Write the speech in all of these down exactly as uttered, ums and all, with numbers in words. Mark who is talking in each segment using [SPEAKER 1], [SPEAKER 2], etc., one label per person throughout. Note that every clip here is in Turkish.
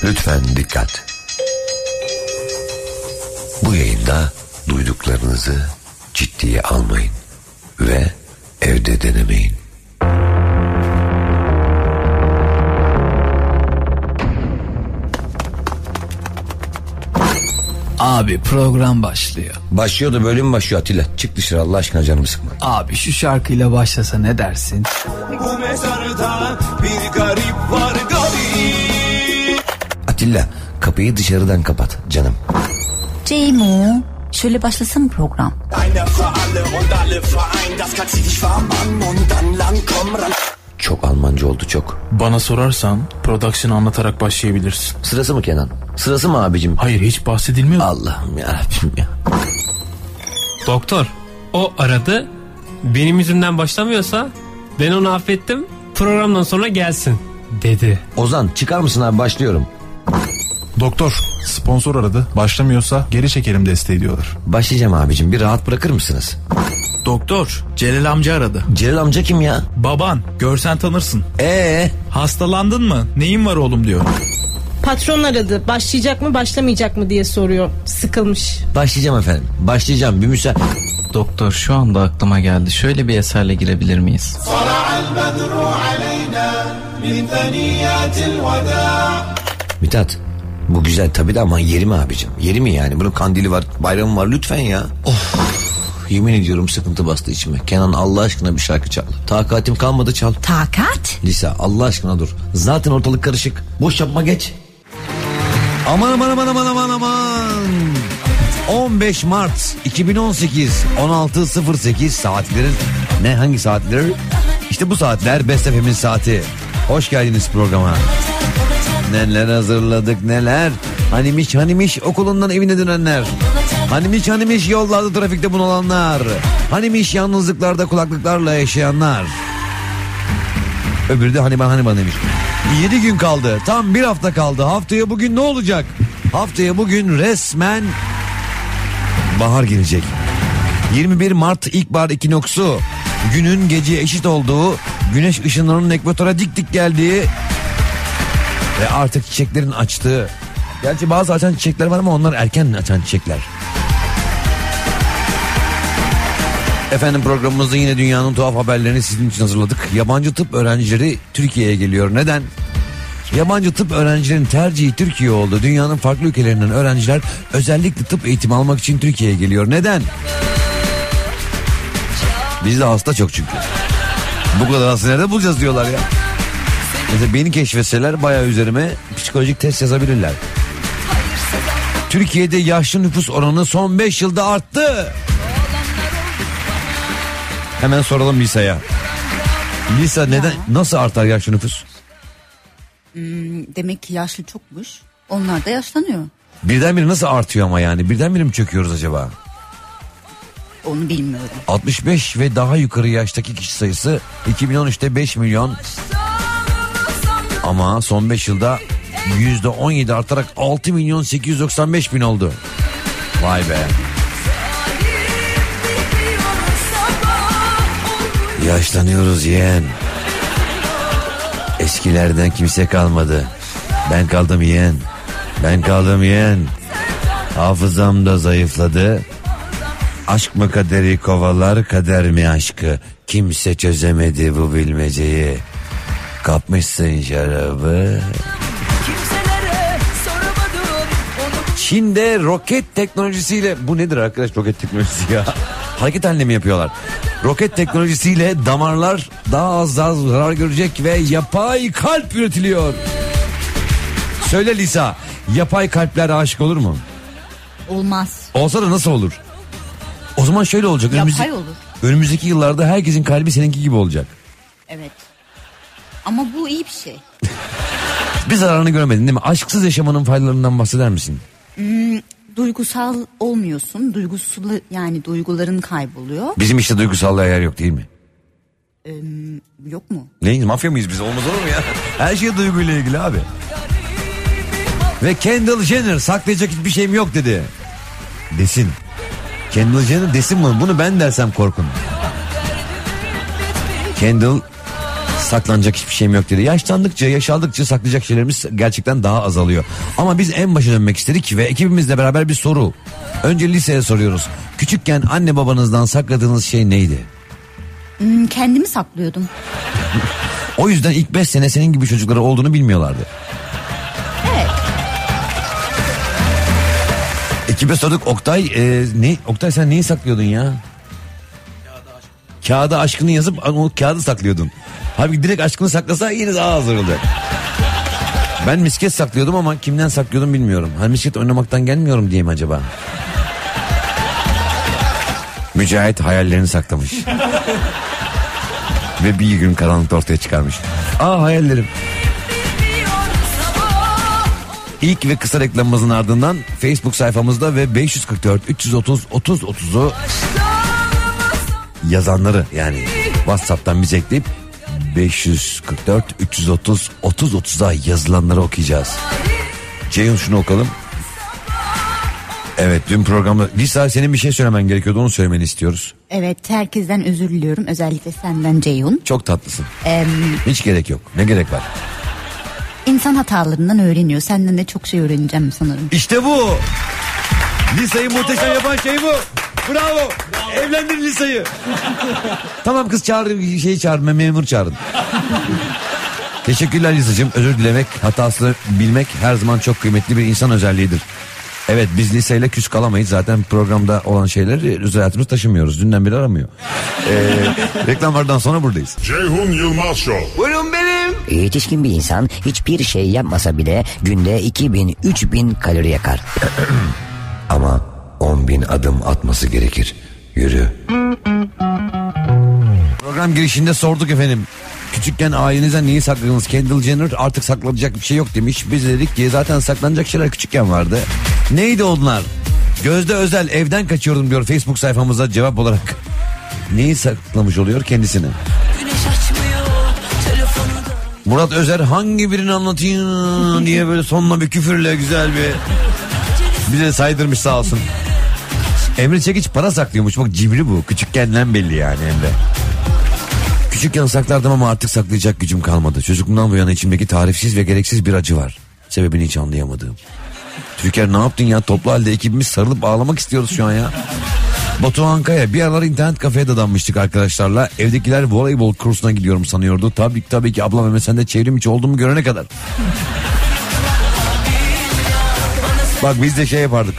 [SPEAKER 1] Lütfen dikkat. Bu yayında duyduklarınızı ciddiye almayın ve evde denemeyin.
[SPEAKER 2] Abi program başlıyor.
[SPEAKER 1] Başlıyor da böyle mi başlıyor Atilla? Çık dışarı Allah aşkına, canımı sıkma.
[SPEAKER 2] Abi şu şarkıyla başlasa ne dersin?
[SPEAKER 3] Bu mezarda bir garip var garip.
[SPEAKER 1] Atilla, kapıyı dışarıdan kapat canım.
[SPEAKER 4] Ceymo, şöyle başlasın program.
[SPEAKER 1] Çok Almanca oldu çok.
[SPEAKER 5] Bana sorarsan production'ı anlatarak başlayabilirsin.
[SPEAKER 1] Sırası mı Kenan? Sırası mı abicim?
[SPEAKER 5] Hayır, hiç bahsedilmiyor.
[SPEAKER 1] Allah'ım yarabbim ya.
[SPEAKER 6] Doktor, o aradı. Benim yüzümden başlamıyorsa ben onu affettim. Programdan sonra gelsin dedi.
[SPEAKER 1] Ozan çıkar mısın abi, başlıyorum.
[SPEAKER 7] Doktor, sponsor aradı. Başlamıyorsa geri çekelim desteği diyorlar.
[SPEAKER 1] Başlayacağım abicim, bir rahat bırakır mısınız?
[SPEAKER 8] Doktor, Celal amca aradı.
[SPEAKER 1] Celal amca kim ya?
[SPEAKER 8] Baban, görsen tanırsın.
[SPEAKER 1] Ee?
[SPEAKER 8] Hastalandın mı? Neyin var oğlum diyor.
[SPEAKER 9] Patron aradı. Başlayacak mı başlamayacak mı diye soruyor. Sıkılmış.
[SPEAKER 1] Başlayacağım efendim. Başlayacağım. Bir müsaade.
[SPEAKER 10] Doktor, şu anda aklıma geldi. Şöyle bir eserle girebilir miyiz?
[SPEAKER 1] Mithat, bu güzel tabii de ama yeri mi abicim? Yeri mi yani? Bunun kandili var, bayramı var, lütfen ya. Of. Yemin ediyorum sıkıntı bastı içime. Kenan Allah aşkına bir şarkı çal. Takatim kalmadı, çal.
[SPEAKER 4] Takat?
[SPEAKER 1] Lisa Allah aşkına dur. Zaten ortalık karışık. Boş yapma, geç. Aman aman aman aman aman aman. on beş Mart iki bin on sekiz on altı sıfır sekiz saatlerin ne, hangi saatler? İşte bu saatler Best F M'in saati. Hoş geldiniz programa. Neler hazırladık neler. Hanimiş hanimiş okulundan evine dönenler. Hanimiş hanimiş yollarda trafikte bunalanlar. Hanimiş yalnızlıklarda kulaklıklarla yaşayanlar. Öbürü de hani ben hani ben demiş. Yedi gün kaldı, tam bir hafta kaldı. Haftaya bugün ne olacak? Haftaya bugün resmen bahar gelecek. yirmi bir Mart ilkbahar ekinoksu. Günün gece eşit olduğu, güneş ışınlarının ekvatora dik dik geldiği ve artık çiçeklerin açtığı. Gerçi bazı açan çiçekler var ama onlar erken açan çiçekler. Efendim, programımızda yine dünyanın tuhaf haberlerini sizin için hazırladık. Yabancı tıp öğrencileri Türkiye'ye geliyor. Neden? Yabancı tıp öğrencilerinin tercihi Türkiye oldu. Dünyanın farklı ülkelerinden öğrenciler özellikle tıp eğitimi almak için Türkiye'ye geliyor. Neden? Bizde hasta çok çünkü. Bu kadar hasta nerede bulacağız diyorlar ya. Mesela beni keşfetseler bayağı üzerime psikolojik test yazabilirler. Türkiye'de yaşlı nüfus oranı son beş yılda arttı. Hemen soralım Lisa'ya. Lisa, neden, nasıl artar yaşlı nüfus?
[SPEAKER 4] Hmm, demek ki yaşlı çokmuş. Onlar da yaşlanıyor.
[SPEAKER 1] Birdenbire nasıl artıyor ama yani? Birdenbire mi çöküyoruz acaba?
[SPEAKER 4] Onu bilmiyorum.
[SPEAKER 1] altmış beş ve daha yukarı yaştaki kişi sayısı iki bin on üçte beş milyon. Ama son beş yılda yüzde on yedi artarak altı milyon sekiz yüz doksan beş bin oldu. Vay be. Yaşlanıyoruz yeğen. Eskilerden kimse kalmadı. Ben kaldım yeğen. Ben kaldım yeğen. Hafızam da zayıfladı. Aşk mı kaderi kovalar, kader mi aşkı? Kimse çözemedi bu bilmeceyi. Kapmışsın şarabı. Çin'de roket teknolojisiyle, bu nedir arkadaş roket teknolojisi ya? Hareket halinde mi yapıyorlar? Roket teknolojisiyle damarlar daha az daha zarar görecek ve yapay kalp üretiliyor. Söyle Lisa, yapay kalpler aşık olur mu?
[SPEAKER 4] Olmaz.
[SPEAKER 1] Olsa da nasıl olur? O zaman şöyle olacak.
[SPEAKER 4] Yapay
[SPEAKER 1] önümüzdeki,
[SPEAKER 4] olur.
[SPEAKER 1] önümüzdeki yıllarda herkesin kalbi seninki gibi olacak.
[SPEAKER 4] Evet. Ama bu iyi bir şey.
[SPEAKER 1] Bir zararını görmedin değil mi? Aşksız yaşamanın faydalarından bahseder misin?
[SPEAKER 4] Hmm, duygusal olmuyorsun. Duygusal, yani duyguların kayboluyor.
[SPEAKER 1] Bizim işte duygusallığa yer yok değil mi?
[SPEAKER 4] Ee, yok mu?
[SPEAKER 1] Neyiz? Mafya mıyız biz? Olmaz olur mu ya? Her şey duyguyla ilgili abi. Ve Kendall Jenner saklayacak hiçbir şeyim yok dedi. Desin. Kendall Jenner desin bunu. Bunu ben dersem korkun. Kendall saklanacak hiçbir şeyim yok dedi. Yaşlandıkça, yaşaldıkça saklayacak şeylerimiz gerçekten daha azalıyor. Ama biz en başa dönmek istedik ve ekibimizle beraber bir soru. Önce liseye soruyoruz. Küçükken anne babanızdan sakladığınız şey neydi?
[SPEAKER 4] Hmm, kendimi saklıyordum.
[SPEAKER 1] O yüzden ilk beş sene senin gibi çocukları olduğunu bilmiyorlardı.
[SPEAKER 4] Evet.
[SPEAKER 1] Ekibe sorduk. Oktay e, ne? Oktay sen neyi saklıyordun ya? Kağıda aşkını yazıp o kağıdı saklıyordun. Halbuki direkt aşkını saklasa yine daha az olacak. Ben misket saklıyordum ama kimden saklıyordum bilmiyorum. Hani misket oynamaktan gelmiyorum diye mi acaba? Mücahit hayallerini saklamış. Ve bir gün karanlıkta ortaya çıkarmış. Aa hayallerim. İlk ve kısa reklamımızın ardından Facebook sayfamızda ve beş yüz kırk dört üç yüz otuz otuz otuzu yazanları yani WhatsApp'tan bize ekleyip beş yüz kırk dört üç yüz otuz otuz otuza yazılanları okuyacağız. Ceyhun şunu okalım. Evet dün programda Lisa senin bir şey söylemen gerekiyordu, onu söylemeni istiyoruz.
[SPEAKER 4] Evet, herkesten özür diliyorum, özellikle senden Ceyhun.
[SPEAKER 1] Çok tatlısın.
[SPEAKER 4] Ee,
[SPEAKER 1] Hiç gerek yok. Ne gerek var?
[SPEAKER 4] İnsan hatalarından öğreniyor. Senden de çok şey öğreneceğim sanırım.
[SPEAKER 1] İşte bu. Lisa'yı muhteşem yapan şey bu. Bravo. Evlendir Lisa'yı. Tamam kız çağır, şeyi çağırın, memur çağırın. Teşekkürler Lisa'cığım. Özür dilemek, hatasını bilmek her zaman çok kıymetli bir insan özelliğidir. Evet biz Lisa ile küs kalamayız. Zaten programda olan şeyleri özel hayatımız taşımıyoruz. Dünden beri aramıyor. Ee, reklamlardan sonra buradayız.
[SPEAKER 11] Ceyhun Yılmaz Show.
[SPEAKER 12] Buyurun benim. Yetişkin bir insan hiçbir şey yapmasa bile günde iki bin üç bin kalori yakar.
[SPEAKER 1] Ama on bin adım atması gerekir. Yürü. Program girişinde sorduk efendim. Küçükken ailenizden neyi sakladınız? Kendall Jenner artık saklanacak bir şey yok demiş. Biz dedik ki zaten saklanacak şeyler küçükken vardı. Neydi onlar? Gözde Özel evden kaçıyordum diyor Facebook sayfamıza cevap olarak. Neyi saklamış oluyor kendisini? Murat Özer hangi birini anlatayım diye böyle sonuna bir küfürle güzel bir bize saydırmış sağ olsun. Emre Çekiç para saklıyormuş, bak cimri bu, küçükkenden belli yani Emre. Küçükken saklardım ama artık saklayacak gücüm kalmadı. Çocukluğumdan bu yana içimdeki tarifsiz ve gereksiz bir acı var. Sebebini hiç anlayamadığım. Türker ne yaptın ya? Toplu halde ekibimiz sarılıp ağlamak istiyoruz şu an ya. Batuhan Kaya, bir aralar internet kafeye dadanmıştık arkadaşlarla. Evdekiler voleybol kursuna gidiyorum sanıyordu. Tabii, tabii ki ablam ve sen de çevrim içi olduğumu görene kadar. Bak biz de şey yapardık.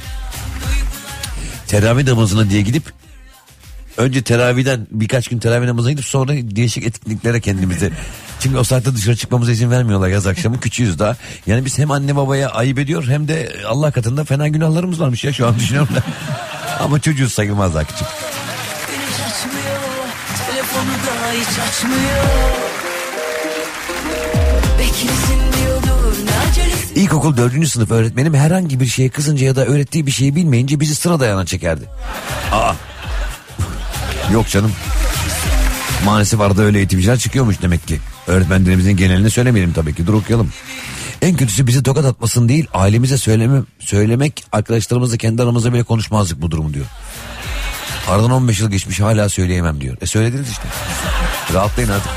[SPEAKER 1] Teravih namazına diye gidip önce teravihden birkaç gün teravih namazına gidip sonra değişik etkinliklere kendimizi. Çünkü o saatte dışarı çıkmamıza izin vermiyorlar yaz akşamı, küçüğüz daha. Yani biz hem anne babaya ayıp ediyor hem de Allah katında fena günahlarımız varmış ya şu an düşünüyorum da. Ama çocuğuz sayılmaz daha küçük.
[SPEAKER 13] Güneş açmıyor, telefonu da hiç açmıyor. Beklesin diyordur, ne acelesi.
[SPEAKER 1] İlkokul dördüncü sınıf öğretmenim herhangi bir şeye kızınca ya da öğrettiği bir şeyi bilmeyince bizi sıra dayana çekerdi. Aa. Yok canım. Maalesef arada öyle eğitimciler çıkıyormuş demek ki. Öğretmenlerimizin genelini söylemeyelim tabii ki. Dur okuyalım. En kötüsü bizi tokat atmasın değil, ailemize söyleme, söylemek, arkadaşlarımızla kendi aramızda bile konuşmazdık bu durumu diyor. Aradan on beş yıl geçmiş hala söyleyemem diyor. E söylediniz işte. Rahatlayın artık.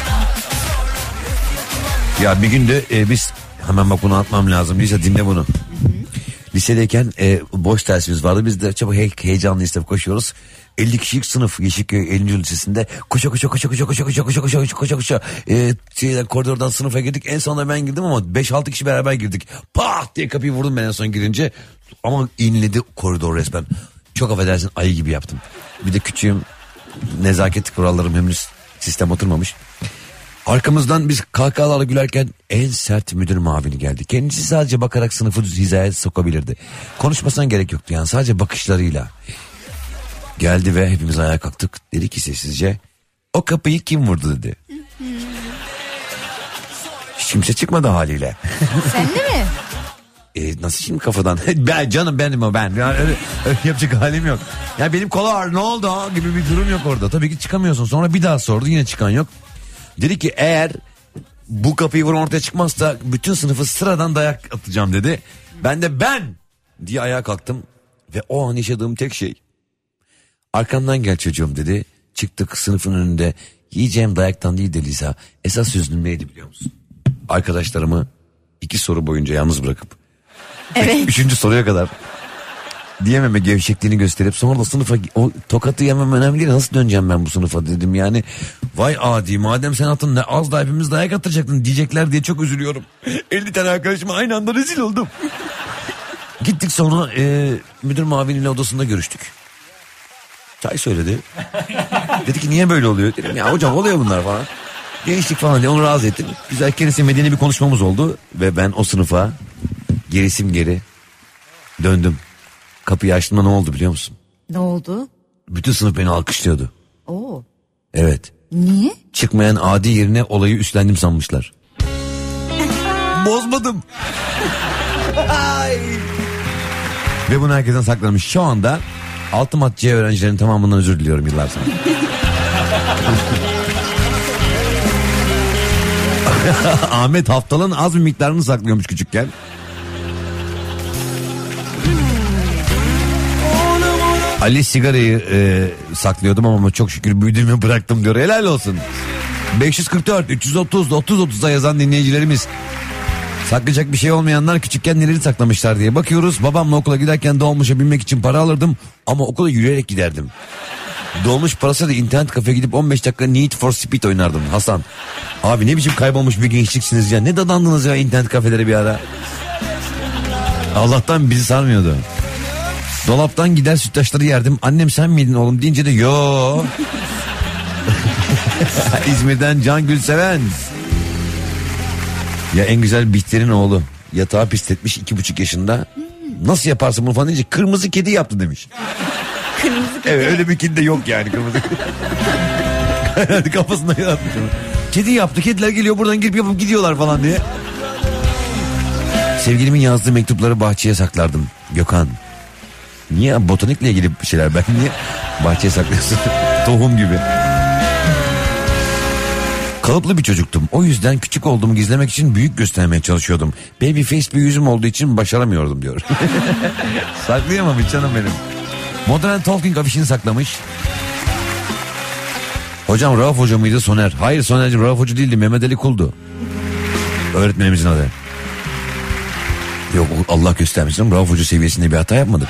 [SPEAKER 1] Ya bir günde e, biz hemen bak bunu atmam lazım. Lise dinle bunu. Lisedeyken e, boş dersimiz vardı. Biz de çabuk he- heyecanlı istep koşuyoruz. elli kişilik sınıf Yeşilköy ellinci Lisesi'nde koşa koşa koşa koşa koşa koşa koşa koşa koşa koşa koşa e, şeyden, koridordan sınıfa girdik. En sonunda ben girdim ama beş altı kişi beraber girdik. Pah diye kapıyı vurdum ben en son girince. Ama inledi koridor resmen. Çok affedersin, ayı gibi yaptım. Bir de küçüğüm, nezaket kurallarım henüz sistem oturmamış. Arkamızdan biz kahkahalarla gülerken en sert müdür mavini geldi. Kendisi sadece bakarak sınıfı düz hizaya sokabilirdi. Konuşmasına gerek yoktu yani, sadece bakışlarıyla. Geldi ve hepimiz ayağa kalktık. Dedi ki sessizce, o kapıyı kim vurdu dedi. Hiç kimse çıkmadı haliyle.
[SPEAKER 4] Sen de mi?
[SPEAKER 1] E, nasıl şimdi kafadan? Ben canım benim o ben. Yani öyle, öyle yapacak halim yok. Yani benim kola var, ne oldu ha gibi bir durum yok orada. Tabii ki çıkamıyorsun. Sonra bir daha sordu, yine çıkan yok. Dedi ki eğer bu kapıyı vuran ortaya çıkmazsa bütün sınıfı sıradan dayak atacağım dedi. Ben de ben diye ayağa kalktım ve o an yaşadığım tek şey, arkamdan gel çocuğum dedi. Çıktık, sınıfın önünde Yiyeceğim dayaktan değil de Lisa. Esas üzüntüm neydi biliyor musun? Arkadaşlarımı iki soru boyunca yalnız bırakıp.
[SPEAKER 4] Evet.
[SPEAKER 1] Üçüncü soruya kadar diyememe gevşekliğini gösterip sonra da sınıfa o tokatı yemem önemli değil. Nasıl döneceğim ben bu sınıfa dedim yani. Vay adi madem sen attın ne az da hepimiz dayak atacaktın diyecekler diye çok üzülüyorum. elli tane arkadaşıma aynı anda rezil oldum. Gittik sonra e, müdür maviniyle odasında görüştük. Çay söyledi. Dedi ki niye böyle oluyor? Dedim ya hocam oluyor bunlar falan. Gençlik falan diye onu razı ettim. Güzel kendisi medeni bir konuşmamız oldu. Ve ben o sınıfa gerisim geri döndüm. Kapıyı açtığımda ne oldu biliyor musun?
[SPEAKER 4] Ne oldu?
[SPEAKER 1] Bütün sınıf beni alkışlıyordu.
[SPEAKER 4] Oo.
[SPEAKER 1] Evet.
[SPEAKER 4] Niye?
[SPEAKER 1] Çıkmayan adi yerine olayı üstlendim sanmışlar. Bozmadım. Ay. Ve bunu herkesten saklamış. Şu anda Altımat C öğrencilerin tamamından özür diliyorum yıllar sonra. Ahmet haftalığın az bir miktarını saklıyormuş küçükken. Ali sigarayı e, saklıyordum ama çok şükür büyüdüğümü bıraktım diyor. Helal olsun. beş yüz kırk dört üç yüz otuz otuz otuz'a yazan dinleyicilerimiz. Saklayacak bir şey olmayanlar küçükken neleri saklamışlar diye bakıyoruz. Babamla okula giderken dolmuşa binmek için para alırdım ama okula yürüyerek giderdim. Dolmuş parası da internet kafeye gidip on beş dakika Need for Speed oynardım. Hasan abi ne biçim kaybolmuş bir gençliksiniz ya, ne dadandınız ya internet kafelere bir ara. Allah'tan bizi sarmıyordu. Dolaptan gider sütlaçları yerdim. Annem sen miydin oğlum deyince de yo. İzmir'den Can Gülseven. Ya en güzel Bihter'in oğlu. Yatağı pisletmiş iki buçuk yaşında. Nasıl yaparsın bunu falan deyince kırmızı kedi yaptı demiş.
[SPEAKER 4] Kırmızı kedi.
[SPEAKER 1] Evet öyle bir kedi de yok yani kırmızı kedi. Kafasında yaratmış onu. Kedi yaptı, kediler geliyor buradan girip yapıp gidiyorlar falan diye. Sevgilimin yazdığı mektupları bahçeye saklardım. Gökhan. Niye botanikle ilgili bir şeyler, ben niye bahçeye saklıyorsun? Tohum gibi. Kalıplı bir çocuktum. O yüzden küçük olduğumu gizlemek için büyük göstermeye çalışıyordum. Baby face bir yüzüm olduğu için başaramıyordum diyor. Saklayamam hiç canım benim. Modern Talking afişini saklamış. Hocam Rauf Hoca mıydı Soner? Hayır Soner'cim Rauf Hoca değildi, Mehmet Ali Kul'du. Öğretmenimizin adı. Yok Allah göstermesin, Rauf Hoca seviyesinde bir hata yapmadık.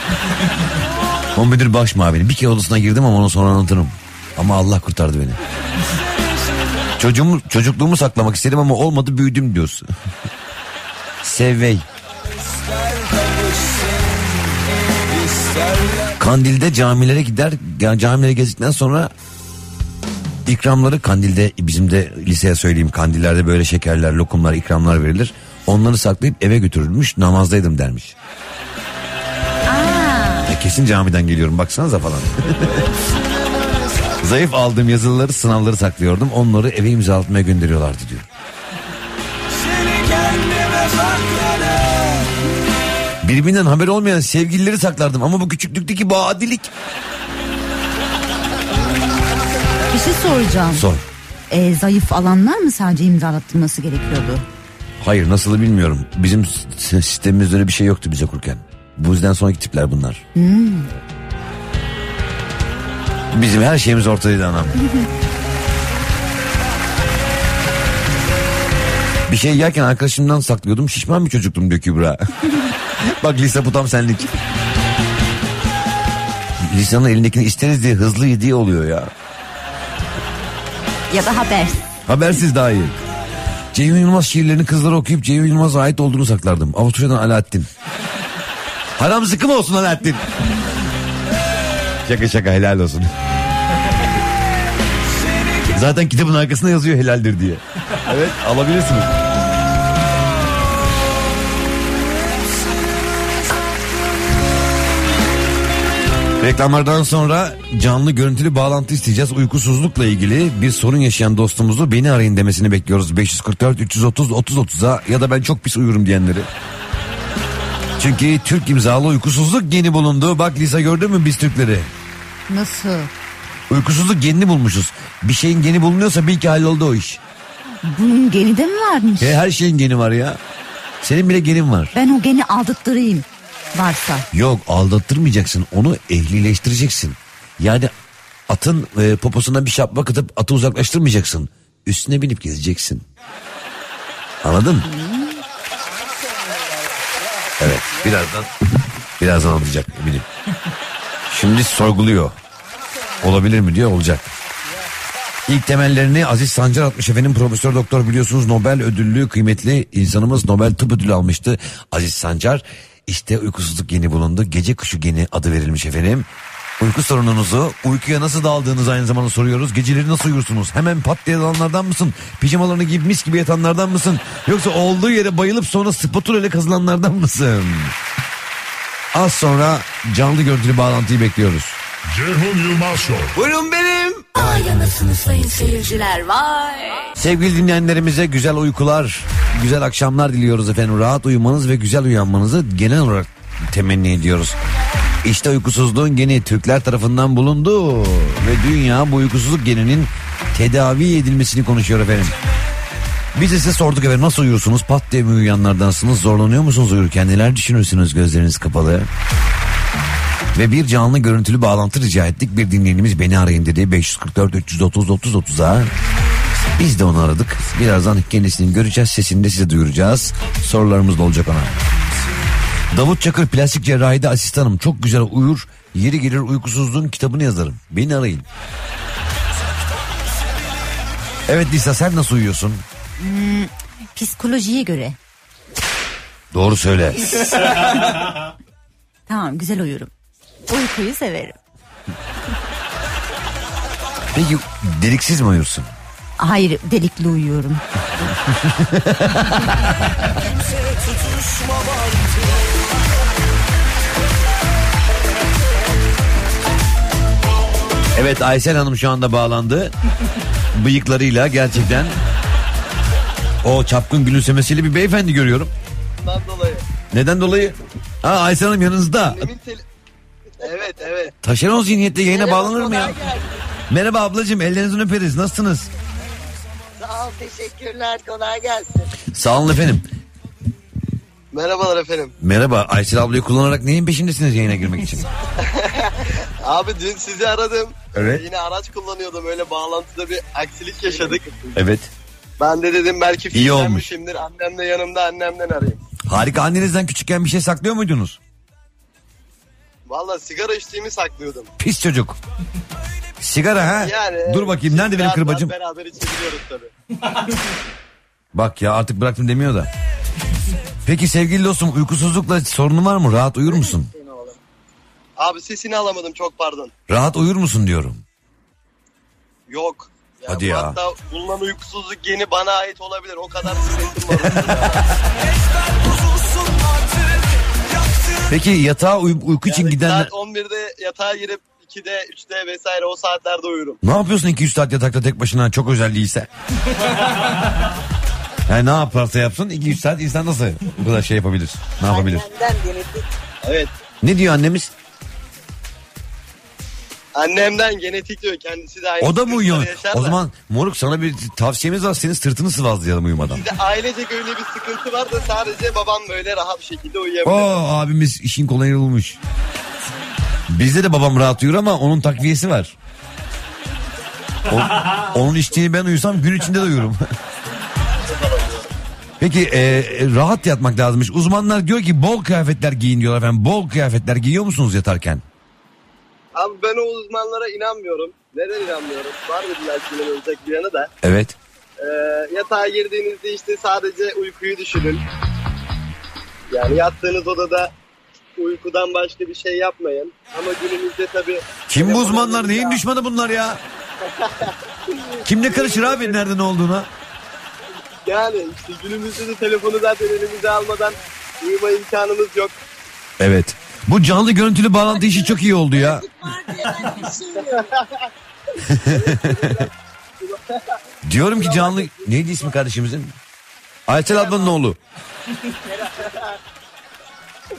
[SPEAKER 1] O müdür baş mavini. Bir kere odasına girdim ama onu sonra anlatırım. Ama Allah kurtardı beni. Çocuğumu, çocukluğumu saklamak istedim ama olmadı, büyüdüm diyorsun. Sevvey. Kandil'de camilere gider, camilere gezdikten sonra ikramları Kandil'de, bizim de liseye söyleyeyim, Kandillerde böyle şekerler, lokumlar, ikramlar verilir. Onları saklayıp eve götürülmüş, namazdaydım dermiş. Ya kesin camiden geliyorum baksanıza falan. Zayıf aldığım yazıları, sınavları saklıyordum. Onları eve imzalatmaya gönderiyorlardı diyor. Birbirinden haberi olmayan sevgilileri saklardım ama bu küçüklükteki bu adilik.
[SPEAKER 4] Bir şey soracağım.
[SPEAKER 1] Sor.
[SPEAKER 4] Ee, zayıf alanlar mı sadece imzalattırması gerekiyordu?
[SPEAKER 1] Hayır, nasıl bilmiyorum. Bizim sistemimizde öyle bir şey yoktu biz okurken. Bu yüzden sonraki tipler bunlar.
[SPEAKER 4] Hmm.
[SPEAKER 1] Bizim her şeyimiz ortadaydı anam. Bir şey yerken arkadaşımdan saklıyordum. Şişman bir çocuktum diyor Kübra. Bak Lisa bu tam senlik. Lisa'nın elindekini isteriz diye hızlı yediği oluyor ya.
[SPEAKER 4] Ya da haber.
[SPEAKER 1] Habersiz daha iyi. Ceyhun Yılmaz şiirlerini kızlara okuyup Ceyhun Yılmaz'a ait olduğunu saklardım. Avusturya'dan Alaaddin. Haram zıkkım olsun Alaaddin. Şaka şaka, helal olsun. Zaten kitabın arkasında yazıyor helaldir diye. Evet, alabilirsiniz. Reklamlardan sonra canlı görüntülü bağlantı isteyeceğiz. Uykusuzlukla ilgili bir sorun yaşayan dostumuzu beni arayın demesini bekliyoruz. beş yüz kırk dört üç yüz otuz otuz otuz'a ya da ben çok pis uyurum diyenleri. Çünkü Türk imzalı uykusuzluk geni bulundu. Bak Lisa, gördün mü biz Türkleri?
[SPEAKER 4] Nasıl?
[SPEAKER 1] Uykusuzluk genini bulmuşuz. Bir şeyin geni bulunuyorsa bir iki halloldu o iş.
[SPEAKER 4] Bunun geni de mi varmış?
[SPEAKER 1] E, her şeyin geni var ya. Senin bile genin var.
[SPEAKER 4] Ben o geni aldırtırayım varsa.
[SPEAKER 1] Yok, aldattırmayacaksın, onu ehlileştireceksin. Yani Atın e, poposuna bir şapka atıp atı uzaklaştırmayacaksın. Üstüne binip gezeceksin. Anladın mı? Evet, birazdan birazdan anlayacak eminim. Şimdi sorguluyor. Olabilir mi diyor, olacak. İlk temellerini Aziz Sancar atmış efendim. Profesör doktor, biliyorsunuz Nobel ödüllü kıymetli insanımız, Nobel tıp ödülü almıştı Aziz Sancar. İşte uykusuzluk geni bulundu. Gece kuşu geni adı verilmiş efendim. Uyku sorununuzu, uykuya nasıl daldığınızı aynı zamanda soruyoruz. Geceleri nasıl uyursunuz? Hemen pat diye dalanlardan mısın? Pijamalarını giyip mis gibi yatanlardan mısın? Yoksa olduğu yere bayılıp sonra spatula ile kazılanlardan mısın? Az sonra canlı görüntülü bağlantıyı bekliyoruz.
[SPEAKER 11] Ceyhun Yılmaz Show.
[SPEAKER 1] Buyurun benim.
[SPEAKER 13] Ay anasını sayın seyirciler, vay.
[SPEAKER 1] Sevgili dinleyenlerimize güzel uykular, güzel akşamlar diliyoruz efendim. Rahat uyumanız ve güzel uyanmanızı genel olarak temenni ediyoruz. İşte uykusuzluğun geni Türkler tarafından bulundu ve dünya bu uykusuzluk geninin tedavi edilmesini konuşuyor efendim. Biz de size sorduk efendim, nasıl uyuyorsunuz? Pat diye mi uyuyanlardansınız? Zorlanıyor musunuz uyurken? Neler düşünürsünüz gözleriniz kapalı? Ve bir canlı görüntülü bağlantı rica ettik. Bir dinleyenimiz beni arayın dedi. beş kırk dört üç yüz otuz otuz otuza. Biz de onu aradık. Birazdan kendisini göreceğiz. Sesini de size duyuracağız. Sorularımız da olacak ona. Davut Çakır, plastik cerrahide asistanım. Çok güzel uyur. Yeri gelir uykusuzluğun kitabını yazarım. Beni arayın. Evet Lisa, sen nasıl uyuyorsun?
[SPEAKER 4] Hmm, psikolojiye göre.
[SPEAKER 1] Doğru söyle.
[SPEAKER 4] Tamam, güzel uyurum. Uykuyu severim.
[SPEAKER 1] Peki deliksiz mi uyursun?
[SPEAKER 4] Hayır, delikli uyuyorum.
[SPEAKER 1] Evet, Aysel Hanım şu anda bağlandı. Bıyıklarıyla gerçekten o çapkın gülümsemesiyle bir beyefendi görüyorum.
[SPEAKER 14] Bundan dolayı.
[SPEAKER 1] Neden dolayı? Ha, Aysel Hanım yanınızda.
[SPEAKER 14] Tele... Evet evet.
[SPEAKER 1] Taşeron zihniyette yayına
[SPEAKER 14] Merhaba,
[SPEAKER 1] bağlanır mı ya?
[SPEAKER 14] geldi.
[SPEAKER 1] Merhaba ablacığım, ellerinizden öperiz. Nasılsınız?
[SPEAKER 14] Sağ ol, teşekkürler, kolay gelsin.
[SPEAKER 1] Sağ olun efendim.
[SPEAKER 14] Merhabalar efendim.
[SPEAKER 1] Merhaba, Aysel ablayı kullanarak neyin peşindesiniz yayına girmek için?
[SPEAKER 14] Abi dün sizi aradım.
[SPEAKER 1] Evet.
[SPEAKER 14] Yine araç kullanıyordum, öyle bağlantıda bir aksilik yaşadık.
[SPEAKER 1] Evet.
[SPEAKER 14] Ben de dedim belki
[SPEAKER 1] İyi olmuş.
[SPEAKER 14] filmlenmişimdir. Annem de yanımda, annemden arayayım.
[SPEAKER 1] Harika, annenizden küçükken bir şey saklıyor muydunuz?
[SPEAKER 14] Valla sigara içtiğimi saklıyordum.
[SPEAKER 1] Pis çocuk. Sigara ha?
[SPEAKER 14] Yani,
[SPEAKER 1] dur bakayım, nerede benim kırbacım?
[SPEAKER 14] Beraber içebiliyoruz tabii.
[SPEAKER 1] Bak ya, artık bıraktım demiyor da. Peki sevgili dostum, uykusuzlukla sorunun var mı? Rahat uyur musun?
[SPEAKER 14] Abi sesini alamadım, çok pardon.
[SPEAKER 1] Rahat uyur musun diyorum.
[SPEAKER 14] Yok. Ya,
[SPEAKER 1] hadi ya.
[SPEAKER 14] Hatta bulunan uykusuzluk geni bana ait olabilir. O kadar sıkıntım var.
[SPEAKER 1] Peki yatağa uy- uyku için
[SPEAKER 14] yani
[SPEAKER 1] gidenler...
[SPEAKER 14] Saat on birde yatağa girip ikide, üçte vesaire o saatlerde uyurum.
[SPEAKER 1] Ne yapıyorsun iki üç saat yatakta tek başına, çok özel değilse? Yani ne yaparsa yapsın iki üç saat insan nasıl bu kadar şey yapabilir? Ne yapabilir?
[SPEAKER 14] Annemden genetik. Evet.
[SPEAKER 1] Ne diyor annemiz?
[SPEAKER 14] Annemden genetik diyor, kendisi de aynı.
[SPEAKER 1] O da mı uyuyor?
[SPEAKER 14] yaşar
[SPEAKER 1] O
[SPEAKER 14] da.
[SPEAKER 1] zaman moruk, sana bir tavsiyemiz var, senin sırtını sıvazlayalım uyumadan.
[SPEAKER 14] Bizde ailecek öyle bir sıkıntı var da sadece babam böyle rahat bir şekilde uyuyabilir.
[SPEAKER 1] Oo, abimiz işin kolayını bulmuş. Bizde de babam rahat uyur ama onun takviyesi var. O, onun içtiğini ben uyusam gün içinde de uyurum. Peki e, rahat yatmak lazımmış. Uzmanlar diyor ki bol kıyafetler giyin diyorlar efendim. Bol kıyafetler giyiyor musunuz yatarken?
[SPEAKER 14] Abi ben o uzmanlara inanmıyorum. Neden inanmıyorum? Var dediler ki inanılacak bir yanı da.
[SPEAKER 1] Evet.
[SPEAKER 14] Ee, yatağa girdiğinizde işte sadece uykuyu düşünün. Yani yattığınız odada uykudan başka bir şey yapmayın. Ama günümüzde tabii...
[SPEAKER 1] Kim bu uzmanlar? Neyin düşmanı bunlar ya? Kim ne karışır abi nerede ne olduğuna?
[SPEAKER 14] Yani işte günümüzde de telefonu zaten elimize almadan uyuma imkanımız yok.
[SPEAKER 1] Evet. Bu canlı görüntülü bağlantı işi çok iyi oldu ya. Diyorum ki canlı... Neydi ismi kardeşimizin? Aysel ablanın oğlu.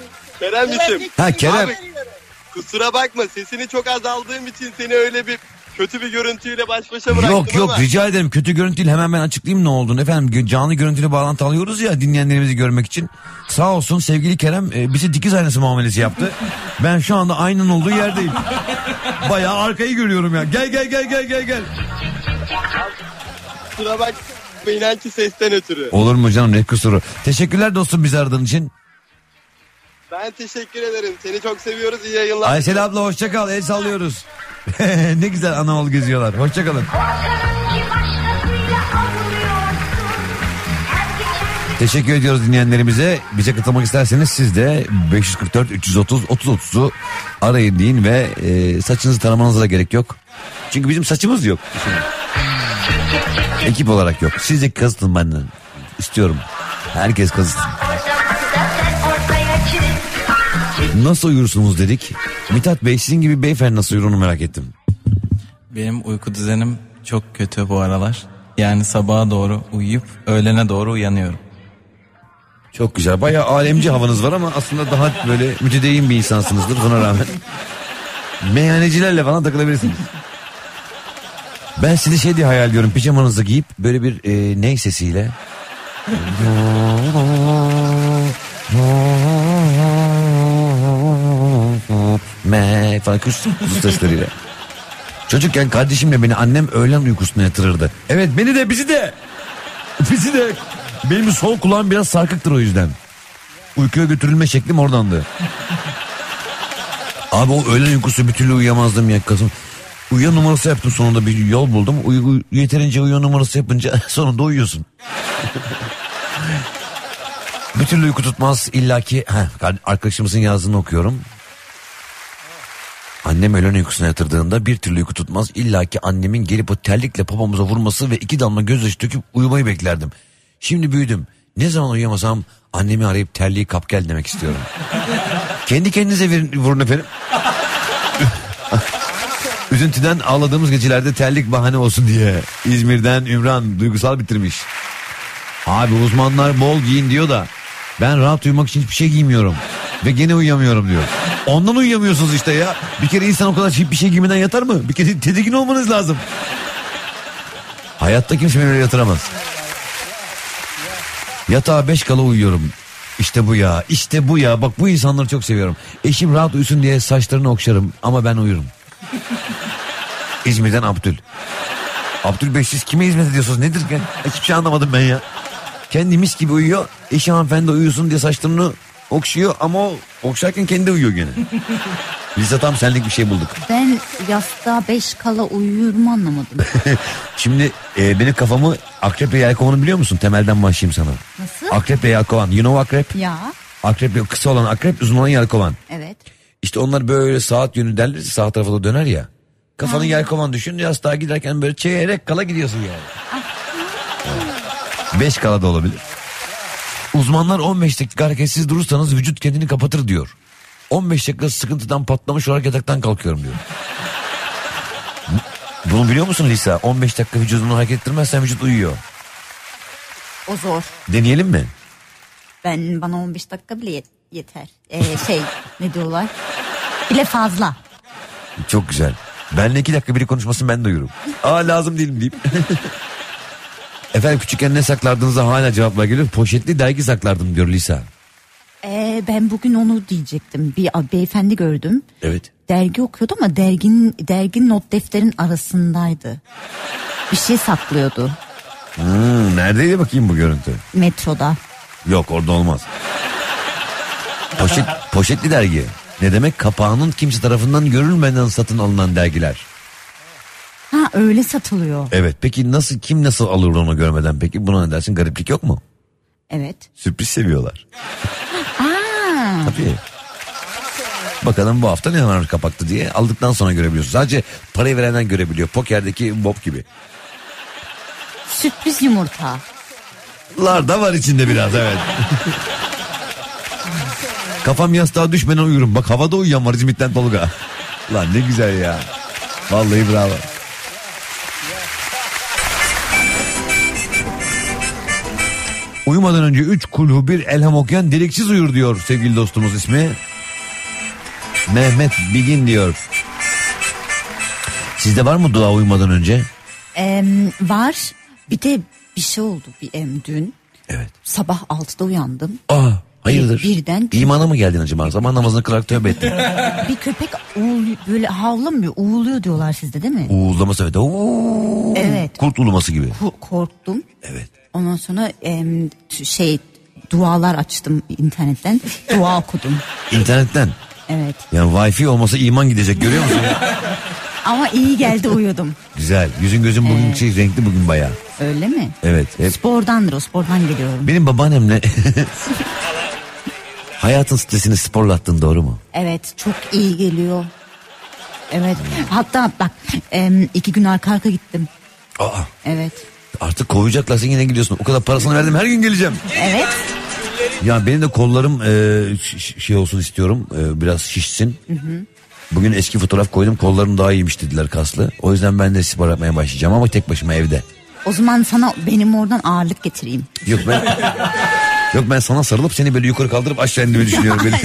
[SPEAKER 14] Kerem misin?
[SPEAKER 1] Ha Kerem.
[SPEAKER 14] Abi, kusura bakma, sesini çok az aldığım için seni öyle bir kötü bir görüntüyle baş başa bıraktım
[SPEAKER 1] Yok yok
[SPEAKER 14] ama.
[SPEAKER 1] rica ederim, kötü görüntüyle hemen ben açıklayayım ne olduğunu. Efendim canlı görüntülü bağlantı alıyoruz ya dinleyenlerimizi görmek için. Sağ olsun sevgili Kerem e, bize dikiz aynası muamelesi yaptı. Ben şu anda aynanın olduğu yerdeyim. Bayağı arkayı görüyorum ya. Gel gel gel gel gel gel.
[SPEAKER 14] Kusura bak inan ki sesten ötürü.
[SPEAKER 1] Olur mu canım, ne kusuru. Teşekkürler dostum bizi aradığın için.
[SPEAKER 14] Ben teşekkür ederim. Seni çok seviyoruz. İyi yayınlar.
[SPEAKER 1] Aysel abla hoşça kal, el sallıyoruz. Ne güzel ana oğul geziyorlar. Hoşça kalın. Teşekkür ediyoruz dinleyenlerimize. Bize katılmak isterseniz siz de beş yüz kırk dört üç yüz otuz otuz otuzu arayın deyin ve e, saçınızı taramanıza da gerek yok. Çünkü bizim saçımız yok. Ekip olarak yok. Siz de kazıtın benden. İstiyorum. Herkes kazıtsın. Nasıl uyursunuz dedik. Mithat Bey sizin gibi beyefendi nasıl uyur onu merak ettim.
[SPEAKER 10] Benim uyku düzenim çok kötü bu aralar. Yani sabaha doğru uyuyup öğlene doğru uyanıyorum.
[SPEAKER 1] Çok güzel. Bayağı alemci havanız var ama aslında daha böyle mütedeyyin bir insansınızdır buna rağmen. Meyhanecilerle falan takılabilirsiniz. Ben sizi şey diye hayal ediyorum. Pijamanızı giyip böyle bir e, ney sesiyle. Me falan kuş kuzu sesleriyle. Çocukken kardeşimle beni annem öğlen uykusuna yatırırdı. Evet beni de bizi de. Bizi de. Benim sol kulağım biraz sarkıktır o yüzden. Uykuya götürülme şeklim oradandı. Abi o öğlen uykusu bir türlü uyuyamazdım ya kızım. Uyuya numarası yaptım, sonunda bir yol buldum. Uy, yeterince uyuya numarası yapınca sonunda uyuyorsun. Bir türlü uyku tutmaz illaki. Heh, arkadaşımızın yazdığını okuyorum. Annem öğlen uykusuna yatırdığında bir türlü uyku tutmaz. illaki annemin gelip o terlikle papamıza vurması ve iki damla gözyaşı döküp uyumayı beklerdim. Şimdi büyüdüm. Ne zaman uyuyamasam annemi arayıp terliği kap gel demek istiyorum. Kendi kendinize verin, vurun efendim. Üzüntüden ağladığımız gecelerde terlik bahane olsun diye. İzmir'den Ümran duygusal bitirmiş. Abi uzmanlar bol giyin diyor da ben rahat uyumak için hiçbir şey giymiyorum. Ve gene uyuyamıyorum diyor. Ondan uyuyamıyorsunuz işte ya. Bir kere insan o kadar hiçbir şey giymeden yatar mı? Bir kere tedirgin olmanız lazım. Hayatta kimse beni öyle yatıramaz. Yatağa beş kala uyuyorum. İşte bu ya, işte bu ya. Bak bu insanları çok seviyorum. Eşim rahat uyusun diye saçlarını okşarım ama ben uyurum. İzmir'den Abdül. Abdül Bey siz kime hizmet ediyorsunuz? Nedir? Hiçbir şey anlamadım ben ya. Kendi mis gibi uyuyor. Eşi hanımefendi uyusun diye saçlarını okşuyor ama o okşarken kendi uyuyor gene. Lisa tam senlik bir şey bulduk.
[SPEAKER 4] Ben yastığa beş kala uyuyorum anlamadım.
[SPEAKER 1] Şimdi e, benim kafamı akrep ve yelkovanı biliyor musun? Temelden başlayayım sana.
[SPEAKER 4] Nasıl?
[SPEAKER 1] Akrep ve yelkovan. You know akrep?
[SPEAKER 4] Ya.
[SPEAKER 1] Akrep kısa olan akrep, uzun olan yelkovan.
[SPEAKER 4] Evet.
[SPEAKER 1] İşte onlar böyle saat yönü derlerse sağ tarafa da döner ya. Kafanı yelkovan düşün, yastığa giderken böyle çeyrek kala gidiyorsun yani. Beş kala da olabilir. Uzmanlar on beş dakika hareketsiz durursanız vücut kendini kapatır diyor. on beş dakika sıkıntıdan patlamış olarak yataktan kalkıyorum diyor. Bunu biliyor musun Lisa? on beş dakika vücudunu hareket ettirmezsen vücut uyuyor.
[SPEAKER 4] O zor.
[SPEAKER 1] Deneyelim mi?
[SPEAKER 4] Ben bana on beş dakika bile yet- yeter. Ee, şey ne diyorlar? Bile fazla.
[SPEAKER 1] Çok güzel. Benle iki dakika biri konuşmasın ben de uyurum. Aa lazım değilim deyip. Efendim küçükken ne saklardığınıza hala cevaplar geliyor. Poşetli dergi saklardım diyor Lisa.
[SPEAKER 4] Ee, ben bugün onu diyecektim. Bir beyefendi gördüm.
[SPEAKER 1] Evet.
[SPEAKER 4] Dergi okuyordu ama derginin dergi not defterin arasındaydı. Bir şey saklıyordu.
[SPEAKER 1] Hmm, neredeydi bakayım bu görüntü?
[SPEAKER 4] Metroda.
[SPEAKER 1] Yok orada olmaz. Poşet, poşetli dergi. Ne demek? Kapağının kimse tarafından görülmeden satın alınan dergiler.
[SPEAKER 4] Ha öyle satılıyor.
[SPEAKER 1] Evet peki nasıl, kim nasıl alır onu görmeden peki? Buna ne dersin, gariplik yok mu?
[SPEAKER 4] Evet.
[SPEAKER 1] Sürpriz seviyorlar.
[SPEAKER 4] Aa.
[SPEAKER 1] Tabii. Bakalım bu hafta ne var kapakta diye aldıktan sonra görebiliyorsun. Sadece parayı verenden görebiliyor. Pokerdeki Bob gibi.
[SPEAKER 4] Sürpriz yumurta.
[SPEAKER 1] Lar da var içinde biraz evet. Kafam yastığa düşmeden uyurum. Bak havada uyuyan var İzmit'ten Tolga. Lan ne güzel ya. Vallahi bravo. Uyumadan önce üç kulhu bir elham okuyan deliksiz uyur diyor sevgili dostumuz, ismi Mehmet Bigin diyor. Sizde var mı dua uyumadan önce?
[SPEAKER 4] Ee, var. Bir de bir şey oldu bir em, dün.
[SPEAKER 1] Evet.
[SPEAKER 4] Sabah altıda uyandım.
[SPEAKER 1] Aa, hayırdır?
[SPEAKER 4] Bir, birden.
[SPEAKER 1] İmana mı geldin acaba? Sabah namazını kılarak tövbe ettin.
[SPEAKER 4] Bir köpek uğul, böyle havlamıyor, uğuluyor diyorlar sizde değil mi?
[SPEAKER 1] Uğuldaması evet. Oo.
[SPEAKER 4] Evet.
[SPEAKER 1] Kurt uluması gibi.
[SPEAKER 4] Ku- korktum.
[SPEAKER 1] Evet.
[SPEAKER 4] Ondan sonra em, t- şey dualar açtım internetten. Dua okudum.
[SPEAKER 1] İnternetten.
[SPEAKER 4] Evet.
[SPEAKER 1] Yani Wi-Fi olmasa iman gidecek, görüyor musun?
[SPEAKER 4] Ama iyi geldi, uyudum.
[SPEAKER 1] Güzel. Yüzün gözün bugün
[SPEAKER 4] Evet.
[SPEAKER 1] şey renkli bugün bayağı.
[SPEAKER 4] Öyle mi?
[SPEAKER 1] Evet. Hep...
[SPEAKER 4] Spordandır o, spordan geliyorum.
[SPEAKER 1] Benim babaannemle hayatın stresini sporla attın, doğru mu?
[SPEAKER 4] Evet, çok iyi geliyor. Evet. Hatta bak em, iki gün arka arka gittim.
[SPEAKER 1] Aa.
[SPEAKER 4] Evet.
[SPEAKER 1] Artık kovacaklar, sen yine gidiyorsun. O kadar parasını verdim, her gün geleceğim.
[SPEAKER 4] Evet.
[SPEAKER 1] Ya benim de kollarım e, ş- şey olsun istiyorum. E, biraz şişsin.
[SPEAKER 4] Hı hı.
[SPEAKER 1] Bugün eski fotoğraf koydum, kollarım daha iyiymiş dediler, kaslı. O yüzden ben de spor yapmaya başlayacağım ama tek başıma evde.
[SPEAKER 4] O zaman sana benim oradan ağırlık getireyim.
[SPEAKER 1] Yok ben Yok ben sana sarılıp seni böyle yukarı kaldırıp aşağı indirmeyi düşünüyorum. Böyle.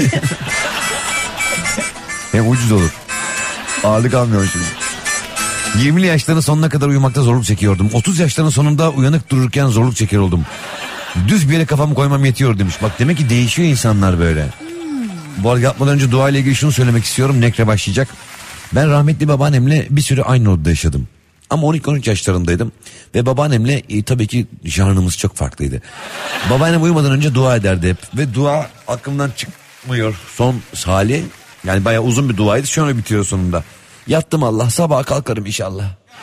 [SPEAKER 1] Hem ucuz olur. Ağırlık almıyorum şimdi. yirmili yaşların sonuna kadar uyumakta zorluk çekiyordum. otuz yaşların sonunda uyanık dururken zorluk çeker oldum. Düz bir yere kafamı koymam yetiyor demiş. Bak demek ki değişiyor insanlar böyle. Hmm. Bu arada yapmadan önce dua ile ilgili şunu söylemek istiyorum. Nekre başlayacak. Ben rahmetli babaannemle bir süre aynı odada yaşadım. Ama on iki on üç yaşlarındaydım. Ve babaannemle e, tabii ki janrımız çok farklıydı. Babaannem uyumadan önce dua ederdi hep. Ve dua aklımdan çıkmıyor. Son hali yani bayağı uzun bir duaydı. Şöyle bitiyor sonunda. Yattım Allah, sabaha kalkarım inşallah.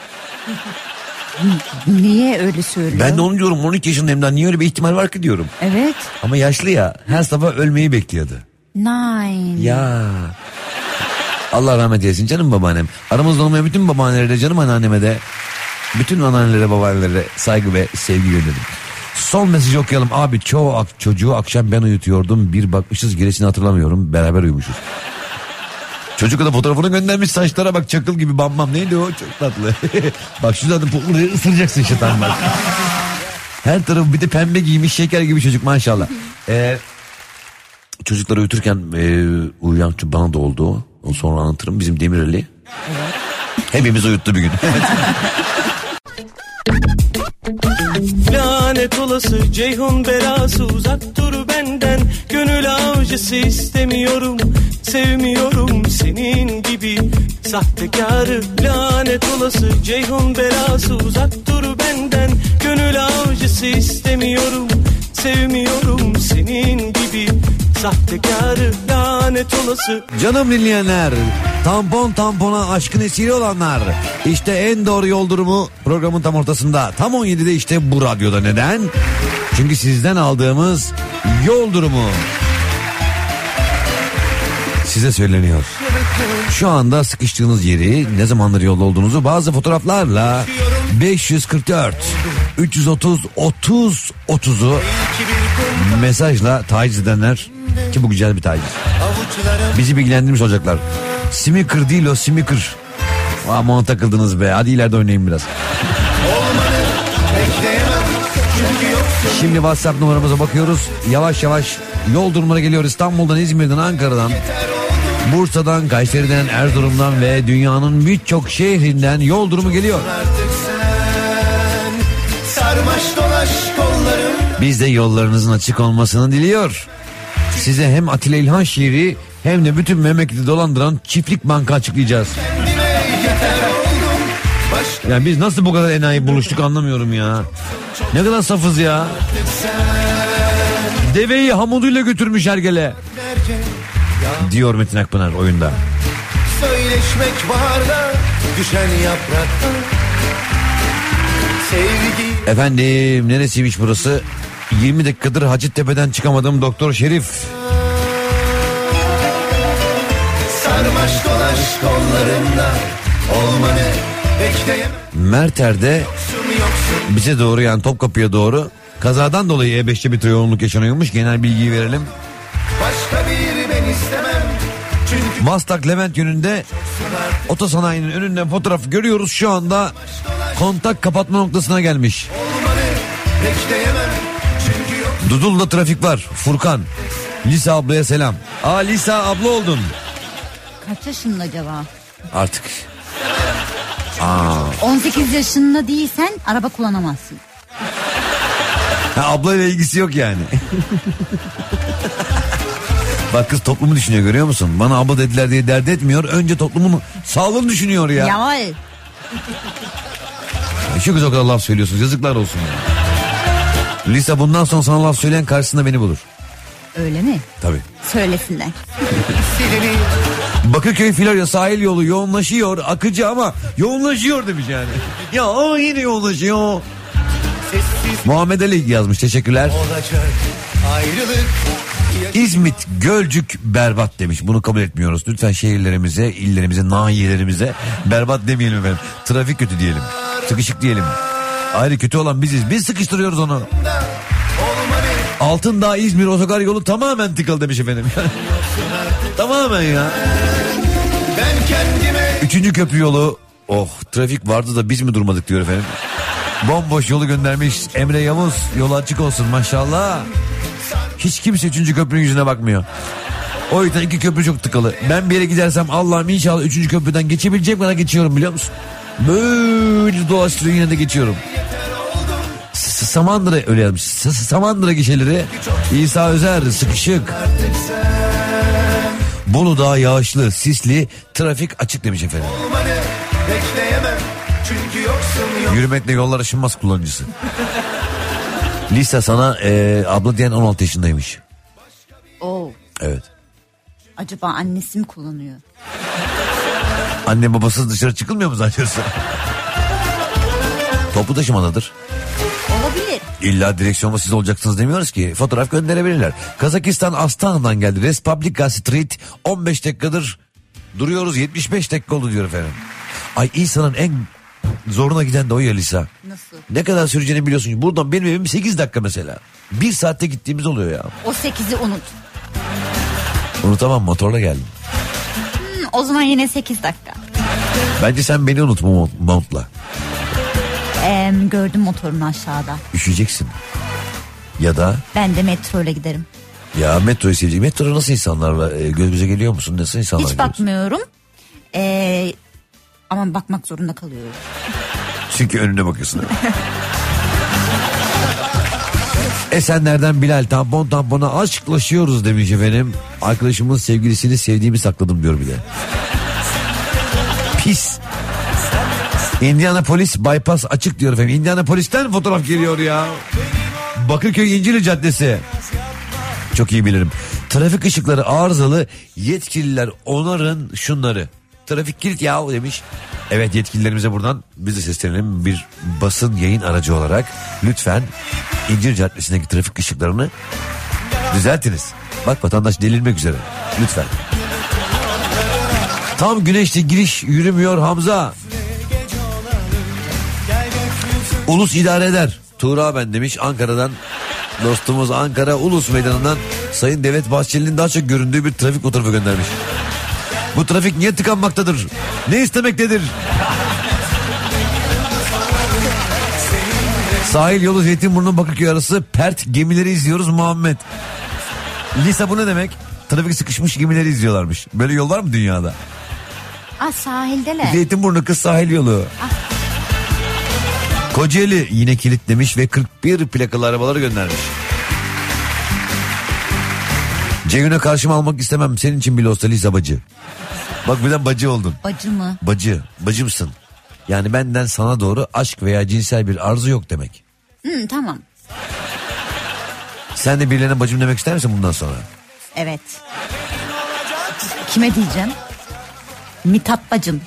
[SPEAKER 4] Niye öyle söylüyor?
[SPEAKER 1] Ben de onu diyorum, on iki yaşındayım, niye öyle bir ihtimal var ki diyorum.
[SPEAKER 4] Evet.
[SPEAKER 1] Ama yaşlı ya, her sabah ölmeyi bekliyordu.
[SPEAKER 4] Nine.
[SPEAKER 1] Ya. Allah rahmet eylesin canım babaannem. Aramızda olmayan bütün babaannelere, canım anneanneme de, bütün anneannelere, babaannelere saygı ve sevgi gönderdim. Son mesajı okuyalım. Abi çoğu ak- çocuğu akşam ben uyutuyordum. Bir bakmışız gerisini hatırlamıyorum. Beraber uyumuşuz. Çocuk da fotoğrafını göndermiş, saçlara bak, çakıl gibi, bam bam, neydi o, çok tatlı. Bak şu zaten burayı ısıracaksın şeytan bak. Her tarafı bir de pembe giymiş, şeker gibi çocuk maşallah. Ee, çocukları uyuturken e, uyuyan bana da oldu o. Onu sonra anlatırım, bizim Demireli. Evet. Hepimiz uyuttu bir gün.
[SPEAKER 3] Lanet olası Ceyhun belası, uzak dur benden. Gönül avcısı istemiyorum, sevmiyorum senin gibi sahtekarı. Lanet olası Ceyhun belası, uzak dur benden. Gönül avcısı istemiyorum, sevmiyorum senin gibi sahtekarı. Lanet olası.
[SPEAKER 1] Canım dinleyenler, tampon tampona aşkın esiri olanlar, işte en doğru yol durumu programın tam ortasında. Tam on yedide işte bu radyoda. Neden? Çünkü sizden aldığımız yol durumu size söyleniyor. Şu anda sıkıştığınız yeri, ne zamandır yolda olduğunuzu bazı fotoğraflarla beş yüz kırk dört üç yüz otuz otuz otuzu mesajla taciz edenler, ki bu güzel bir taciz, bizi bilgilendirmiş olacaklar. Simikır değil o, simikır. Aman takıldınız be, hadi ileride oynayın biraz. Şimdi WhatsApp numaramıza bakıyoruz. Yavaş yavaş yol durumuna geliyor. İstanbul'dan, İzmir'den, Ankara'dan, Bursa'dan, Kayseri'den, Erzurum'dan ve dünyanın birçok şehrinden yol durumu geliyor. Biz de yollarınızın açık olmasını diliyor. Size hem Atilla İlhan şiiri hem de bütün memleketi dolandıran çiftlik banka açıklayacağız. Yani biz nasıl bu kadar enayi buluştuk anlamıyorum ya. Ne kadar safız ya. Deveyi hamuduyla götürmüş hergele, diyor Metin Akpınar oyunda.
[SPEAKER 3] Söyleşmek baharda, düşen yaprakta. Sevgi.
[SPEAKER 1] Efendim, neresiymiş burası? yirmi dakikadır Hacettepe'den çıkamadım Doktor Şerif.
[SPEAKER 3] Sarmaş dolaş kollarımda, olmanı bekleyemem.
[SPEAKER 1] Merter'de bize doğru, yani Topkapı'ya doğru kazadan dolayı E beşte bir yoğunluk yaşanıyormuş. Genel bilgiyi verelim.
[SPEAKER 3] Başka bir ben istemem. Çünkü
[SPEAKER 1] Maslak Levent yönünde otosanayinin önünden fotoğraf görüyoruz şu anda. Kontak kapatma noktasına gelmiş. Dudul'da trafik var. Furkan, Lisa ablaya selam. Aa, Lisa abla oldun.
[SPEAKER 4] Kaç yaşında acaba?
[SPEAKER 1] Artık Aa.
[SPEAKER 4] on sekiz yaşında değilsen araba kullanamazsın.
[SPEAKER 1] Ha, ablayla ilgisi yok yani. Bak kız toplumu düşünüyor, görüyor musun? Bana abla dediler diye dert etmiyor. Önce toplumun sağlığını düşünüyor ya.
[SPEAKER 4] Ya.
[SPEAKER 1] Şu kız o kadar laf söylüyorsunuz, yazıklar olsun ya. Lisa bundan sonra sana laf söyleyen karşısında beni bulur.
[SPEAKER 4] Öyle mi?
[SPEAKER 1] Tabii.
[SPEAKER 4] Söylesinler.
[SPEAKER 1] Bakırköy Florya sahil yolu yoğunlaşıyor, akıcı ama yoğunlaşıyor demiş yani. Ya o yine yoğunlaşıyor. Muhammed Ali yazmış, teşekkürler. İzmit, Gölcük berbat demiş. Bunu kabul etmiyoruz. Lütfen şehirlerimize, illerimize, nahiyelerimize berbat demeyelim efendim. Trafik kötü diyelim. Sıkışık diyelim. Ayrı kötü olan biziz. Biz sıkıştırıyoruz onu. Altındağ, İzmir otogar yolu tamamen tıkalı demiş efendim. Tamamen ya. Üçüncü köprü yolu. Oh, trafik vardı da biz mi durmadık diyor efendim. Bomboş yolu göndermiş Emre Yavuz. Yolu açık olsun maşallah. Hiç kimse üçüncü köprünün yüzüne bakmıyor. O yüzden iki köprü çok tıkalı. Ben bir yere gidersem Allah'ım inşallah üçüncü köprüden geçebilecek kadar geçiyorum, biliyor musun? Böyle dolaştırıyor, yine de geçiyorum. Samandıra öyle yazmış. Samandıra gişeleri. İsa Özer sıkışık. Bolu Dağı yağışlı, sisli, trafik açık demiş efendim. Yürümekle yollar aşınmaz kullanıcısı. Lisa sana e, abla diyen on altı yaşındaymış.
[SPEAKER 4] Oo.
[SPEAKER 1] Evet.
[SPEAKER 4] Acaba annesi mi kullanıyor?
[SPEAKER 1] Anne babası dışarı çıkılmıyor mu zannediyorsun? Toplu taşımadadır.
[SPEAKER 4] Olabilir.
[SPEAKER 1] İlla direksiyonda siz olacaksınız demiyoruz ki. Fotoğraf gönderebilirler. Kazakistan Astana'dan geldi. Respublika Street on beş dakikadır duruyoruz. yetmiş beş dakika oldu diyor efendim. Ay insanın en zoruna giden de o ya Lisa.
[SPEAKER 4] Nasıl?
[SPEAKER 1] Ne kadar süreceğini biliyorsun. Buradan benim evim sekiz dakika mesela. Bir saatte gittiğimiz oluyor ya.
[SPEAKER 4] O sekizi unut.
[SPEAKER 1] Unutamam, motorla geldim.
[SPEAKER 4] Hmm, o zaman yine sekiz dakika.
[SPEAKER 1] Bence sen beni unutma montla.
[SPEAKER 4] Ee, gördüm motorunu aşağıda.
[SPEAKER 1] Üşüyeceksin. Ya da?
[SPEAKER 4] Ben de metro ile giderim.
[SPEAKER 1] Ya metroyu seveceğim. Metroda nasıl insanlarla e, göz göze geliyor musun? Nasıl insanlar
[SPEAKER 4] Hiç
[SPEAKER 1] görüyorsun?
[SPEAKER 4] bakmıyorum. Ee, ama bakmak zorunda kalıyorum.
[SPEAKER 1] Çünkü önüne bakıyorsun. Esenler'den Bilal, tampon tampona aşklaşıyoruz demiş efendim. Arkadaşımın sevgilisini sevdiğimi sakladım diyor bir de. Pis. Indianapolis bypass açık diyor efendim. Indianapolis'ten fotoğraf geliyor ya. Bakırköy İncili Caddesi. Çok iyi bilirim. Trafik ışıkları arızalı, yetkililer onarın şunları. Trafik kilit yahu demiş. Evet, yetkililerimize buradan biz de seslenelim, bir basın yayın aracı olarak. Lütfen İncir Caddesi'ndeki trafik ışıklarını düzeltiniz. Bak vatandaş delirmek üzere. Lütfen. Tam güneşli giriş yürümüyor Hamza. Ulus idare eder. Tuğra ben demiş Ankara'dan. Dostumuz Ankara Ulus Meydanı'ndan Sayın Devlet Bahçeli'nin daha çok göründüğü bir trafik fotoğrafı göndermiş. Bu trafik niye tıkanmaktadır? Ne istemektedir? Sahil yolu Zeytinburnu Bakırköy arası pert gemileri izliyoruz Muhammed. Lisa bu ne demek? Trafik sıkışmış gemileri izliyorlarmış. Böyle yol var mı dünyada?
[SPEAKER 4] Aa, sahildeler.
[SPEAKER 1] Zeytinburnu kız sahil yolu.
[SPEAKER 4] Ah.
[SPEAKER 1] Kocaeli yine kilitlemiş ve kırk bir plakalı arabaları göndermiş. Ceyhun'a karşıma almak istemem. Senin için bile olsa Lisa bacı. Bak birden bacı oldun.
[SPEAKER 4] Bacı mı?
[SPEAKER 1] Bacı. Bacımsın. Yani benden sana doğru aşk veya cinsel bir arzu yok demek.
[SPEAKER 4] Hmm, tamam.
[SPEAKER 1] Sen de birilerine bacım demek ister misin bundan sonra?
[SPEAKER 4] Evet. Kime diyeceğim? Mithat bacım.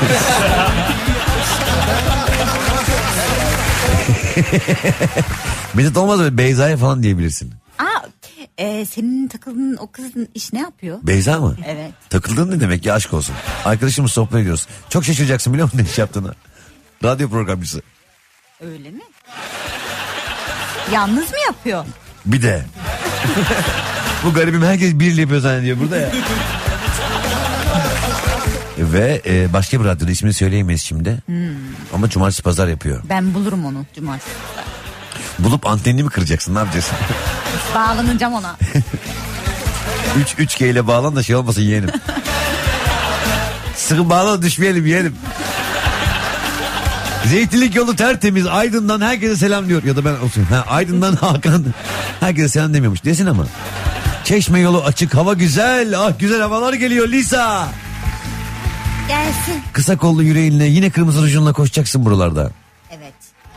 [SPEAKER 1] Mithat olmaz mı? Beyza'ya falan diyebilirsin.
[SPEAKER 4] Aa, e, senin takıldığın o kızın iş ne yapıyor?
[SPEAKER 1] Beyza mı?
[SPEAKER 4] Evet.
[SPEAKER 1] Takıldığın ne demek ya, aşk olsun. Arkadaşımız sohbet ediyoruz. Çok şaşıracaksın biliyor musun ne iş yaptığını? Radyo programcısı.
[SPEAKER 4] Öyle mi? Yalnız mı yapıyor?
[SPEAKER 1] Bir de. Bu garibim herkes biriyle yapıyor zannediyor burada ya. Ve e, başka bir radyoda, ismini söyleyemeyiz şimdi.
[SPEAKER 4] Hmm.
[SPEAKER 1] Ama cumartesi pazar yapıyor.
[SPEAKER 4] Ben bulurum onu cumartesi.
[SPEAKER 1] Bulup antenini mi kıracaksın, ne yapacaksın?
[SPEAKER 4] Bağlanacağım ona.
[SPEAKER 1] üç üç G ile bağlan da şey olmasın yeğenim. Sıkı bağlan, düşmeyelim yeğenim. Zeytinlik yolu tertemiz. Aydın'dan herkese selam diyor. Ya da ben olsun. Ha, Aydın'dan Hakan herkese selam demiyormuş. Desin ama. Çeşme yolu açık. Hava güzel. Ah güzel havalar geliyor Lisa.
[SPEAKER 4] Gelsin.
[SPEAKER 1] Kısa kollu yüreğinle yine kırmızı rujunla koşacaksın buralarda.
[SPEAKER 4] Evet.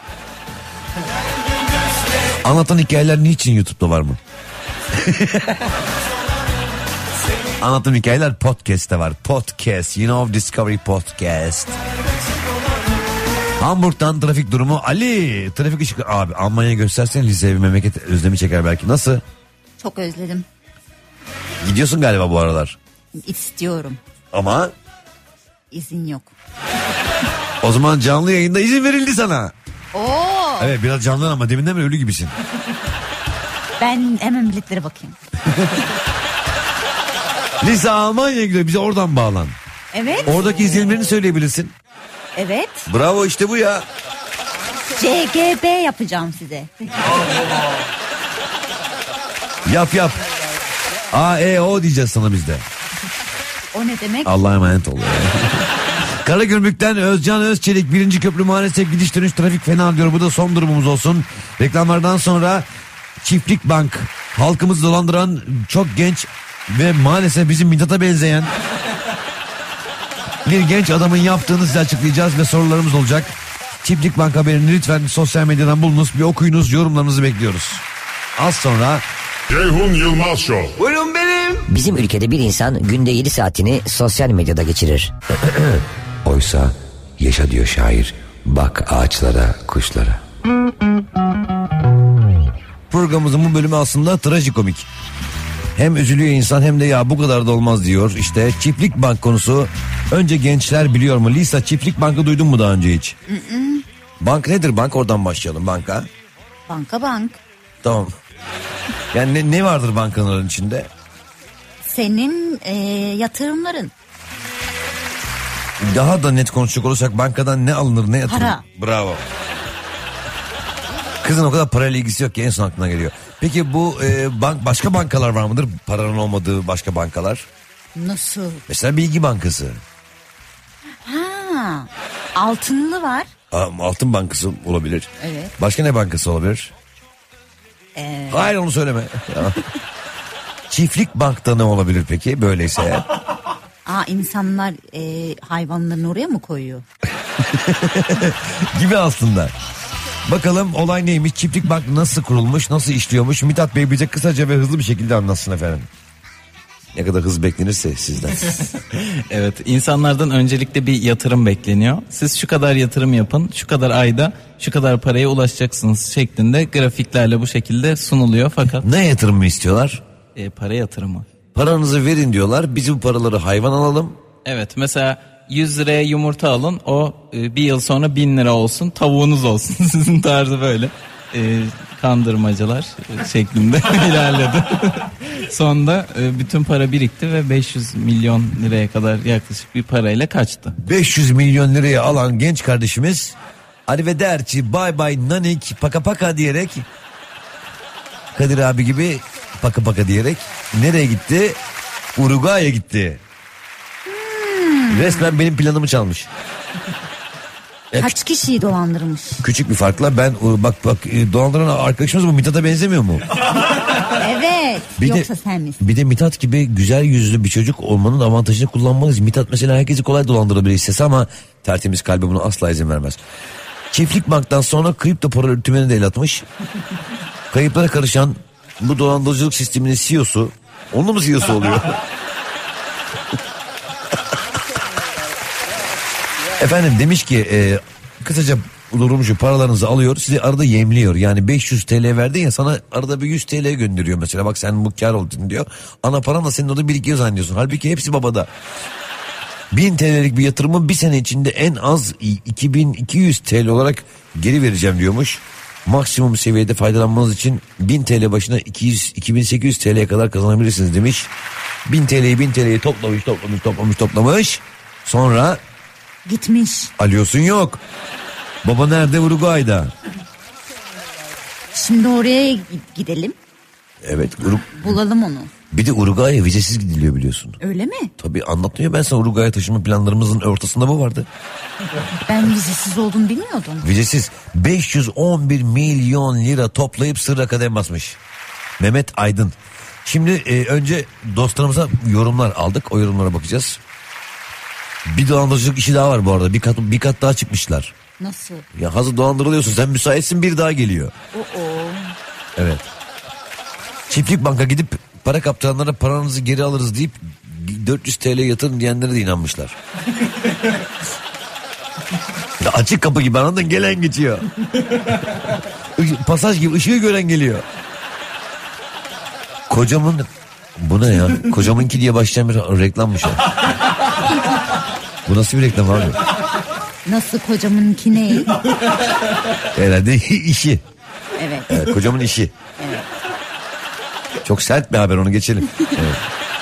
[SPEAKER 1] Anlatan hikayeler niçin YouTube'da var mı? Anlattığım hikayeler podcast'te var. Podcast, you know, Discovery Podcast. Hamburg'dan trafik durumu. Ali, trafik ışıkları. Abi Almanya'ya göstersen liseye bir memleket özlemi çeker belki. Nasıl?
[SPEAKER 4] Çok özledim.
[SPEAKER 1] Gidiyorsun galiba bu aralar.
[SPEAKER 4] İstiyorum.
[SPEAKER 1] Ama?
[SPEAKER 4] İzin yok.
[SPEAKER 1] O zaman canlı yayında izin verildi sana.
[SPEAKER 4] Oo.
[SPEAKER 1] Evet biraz canlı ama deminden beri ölü gibisin.
[SPEAKER 4] Ben hemen biletlere bakayım.
[SPEAKER 1] Lisa Almanya'ya gidiyor, bize oradan bağlan.
[SPEAKER 4] Evet.
[SPEAKER 1] Oradaki izlenimlerini söyleyebilirsin.
[SPEAKER 4] Evet.
[SPEAKER 1] Bravo işte bu ya.
[SPEAKER 4] C G B yapacağım size.
[SPEAKER 1] Yap yap. A E O diyeceğiz sana bizde.
[SPEAKER 4] O ne demek?
[SPEAKER 1] Allah'a emanet ol. Karagümrük'ten Özcan Özçelik birinci köprü maalesef gidiş dönüş trafik fena diyor. Bu da son durumumuz olsun. Reklamlardan sonra Çiftlik Bank halkımızı dolandıran çok genç ve maalesef bizim Mithat'a benzeyen bir genç adamın yaptığını size açıklayacağız ve sorularımız olacak. Çiftlik Bank haberini lütfen sosyal medyadan bulunuz, bir okuyunuz, yorumlarınızı bekliyoruz. Az sonra
[SPEAKER 11] Ceyhun Yılmaz Show.
[SPEAKER 1] Buyurun benim.
[SPEAKER 12] Bizim ülkede bir insan günde yedi saatini sosyal medyada geçirir.
[SPEAKER 15] Oysa yaşa diyor şair, bak ağaçlara, kuşlara.
[SPEAKER 1] Programımızın bu bölümü aslında trajikomik. Hem üzülüyor insan hem de ya bu kadar da olmaz diyor. İşte Çiftlik Bank konusu. Önce gençler biliyor mu? Lisa, Çiftlik Bank'ı duydun mu daha önce hiç?
[SPEAKER 4] Mm-mm.
[SPEAKER 1] Bank nedir bank? Oradan başlayalım. Banka.
[SPEAKER 4] Banka bank.
[SPEAKER 1] Tamam. Yani ne, ne vardır bankaların içinde?
[SPEAKER 4] Senin e, yatırımların.
[SPEAKER 1] Daha da net konuşacak olursak bankadan ne alınır ne yatırılır?
[SPEAKER 4] Para.
[SPEAKER 1] Bravo. Kızın o kadar parayla ilgisi yok ki en son aklına geliyor. Peki bu e, bank başka bankalar var mıdır? Paranın olmadığı başka bankalar?
[SPEAKER 4] Nasıl?
[SPEAKER 1] Mesela Bilgi Bankası.
[SPEAKER 4] Ha, altınlı var.
[SPEAKER 1] Aa, Altın Bankası olabilir.
[SPEAKER 4] Evet.
[SPEAKER 1] Başka ne bankası olabilir?
[SPEAKER 4] Ee...
[SPEAKER 1] Hayır onu söyleme. Çiftlik Bank'ta ne olabilir peki böyleyse?
[SPEAKER 4] Aa, insanlar e, hayvanlarını oraya mı koyuyor?
[SPEAKER 1] Gibi aslında. Bakalım olay neymiş? Çiftlik Bank nasıl kurulmuş? Nasıl işliyormuş? Mithat Bey bize kısaca ve hızlı bir şekilde anlatsın efendim. Ne kadar hız beklenirse sizden.
[SPEAKER 10] Evet, insanlardan öncelikle bir yatırım bekleniyor. Siz şu kadar yatırım yapın, şu kadar ayda şu kadar paraya ulaşacaksınız şeklinde grafiklerle bu şekilde sunuluyor fakat...
[SPEAKER 1] Ne yatırımı istiyorlar?
[SPEAKER 10] E, para yatırımı.
[SPEAKER 1] Paranızı verin diyorlar, biz bu paraları hayvan alalım.
[SPEAKER 10] Evet, mesela yüz liraya yumurta alın, o e, bir yıl sonra bin lira olsun, tavuğunuz olsun. Sizin tarzı böyle e, kandırmacalar e, şeklinde ilerledi. Sonunda e, bütün para birikti ve beş yüz milyon liraya kadar yaklaşık bir parayla kaçtı.
[SPEAKER 1] beş yüz milyon liraya alan genç kardeşimiz arrivederci, bye bye, nanik, paka paka diyerek, Kadir abi gibi paka paka diyerek nereye gitti? Uruguay'a gitti. Hmm. Resmen benim planımı çalmış.
[SPEAKER 4] Kaç kişiyi dolandırmış?
[SPEAKER 1] Küçük bir farkla ben bak bak dolandıran arkadaşımız bu Mithat'a benzemiyor mu?
[SPEAKER 4] Evet.
[SPEAKER 1] Bir
[SPEAKER 4] Yoksa
[SPEAKER 1] de,
[SPEAKER 4] sen misin?
[SPEAKER 1] Bir de Mithat gibi güzel yüzlü bir çocuk olmanın avantajını kullanmalıyız. Mithat mesela herkesi kolay dolandırabilir istese ama tertemiz kalbi buna asla izin vermez. Çiftlik Bank'tan sonra kripto para üretimine de el atmış. Kayıplara karışan bu dolandırıcılık sisteminin C E O'su, onun mu C E O'su oluyor? Efendim demiş ki e, kısaca durumcu paralarınızı alıyor, sizi arada yemliyor. Yani beş yüz TL verdin ya, sana arada bir yüz TL gönderiyor mesela, bak sen bu kar oldun diyor. Ana paranla senin orada birikiyor zannediyorsun. Halbuki hepsi babada. bin TL'lik bir yatırımı bir sene içinde en az iki bin iki yüz TL olarak geri vereceğim diyormuş. Maksimum seviyede faydalanmanız için bin TL başına iki yüz iki bin sekiz yüz TL'ye kadar kazanabilirsiniz demiş. bin TL'yi bin TL'yi toplamış toplamış toplamış toplamış. Sonra
[SPEAKER 4] gitmiş.
[SPEAKER 1] Alıyorsun yok. Baba nerede? Uruguay'da.
[SPEAKER 4] Şimdi oraya gidelim.
[SPEAKER 1] Evet. Ur-
[SPEAKER 4] Bulalım onu.
[SPEAKER 1] Bir de Uruguay'a vizesiz gidiliyor biliyorsun.
[SPEAKER 4] Öyle mi?
[SPEAKER 1] Tabii anlatmıyor, ben sana Uruguay'a taşıma planlarımızın ortasında bu vardı.
[SPEAKER 4] Ben vizesiz olduğunu bilmiyordum.
[SPEAKER 1] Vizesiz beş yüz on bir milyon lira toplayıp sırra kadem basmış. Mehmet Aydın. Şimdi e, önce dostlarımıza yorumlar aldık. O yorumlara bakacağız. Bir dolandırıcılık işi daha var bu arada. Bir kat, bir kat daha çıkmışlar.
[SPEAKER 4] Nasıl?
[SPEAKER 1] Ya hazır dolandırılıyorsun, sen müsaitsin, bir daha geliyor.
[SPEAKER 4] Oo.
[SPEAKER 1] Evet. Çiftlik banka gidip para kaptıranlara paranızı geri alırız deyip dört yüz TL yatırın diyenlere de inanmışlar. Ya açık kapı gibi, anladın, gelen geçiyor. Pasaj gibi ışığı gören geliyor. Kocamın, bu ne ya? Kocamınki diye başlayan bir reklammış ya. Bu nasıl bir reklam abi?
[SPEAKER 4] Nasıl, kocamınki ne?
[SPEAKER 1] Herhalde işi.
[SPEAKER 4] Evet.
[SPEAKER 1] Evet, kocamın işi.
[SPEAKER 4] Evet.
[SPEAKER 1] Çok sert bir haber, onu geçelim. Evet.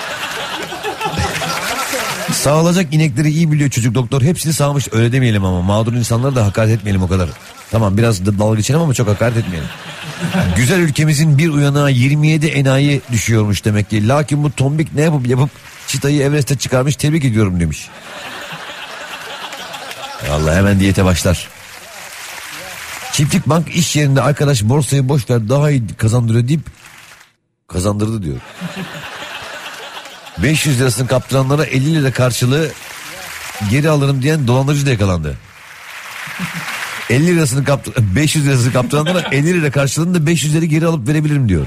[SPEAKER 1] Sağılacak inekleri iyi biliyor çocuk doktor. Hepsini sağmış, öyle demeyelim ama. Mağdur insanlara da hakaret etmeyelim o kadar. Tamam, biraz da dalga geçelim ama çok hakaret etmeyelim. Güzel ülkemizin bir uyanığa yirmi yedi enayi düşüyormuş demek ki. Lakin bu tombik ne yapıp yapıp çıtayı Everest'e çıkarmış, tebrik ediyorum demiş. Vallahi hemen diyete başlar. Çiftlik bank iş yerinde arkadaş borsayı boş ver daha iyi kazandırıyor deyip kazandırdı diyor. beş yüz lirasını kaptıranlara elli lira karşılığı geri alırım diyen dolandırıcı da yakalandı. elli lirasını kaptı, beş yüz lirasını kaptıranlara elli lira karşılığında beş yüz lira geri alıp verebilirim diyor.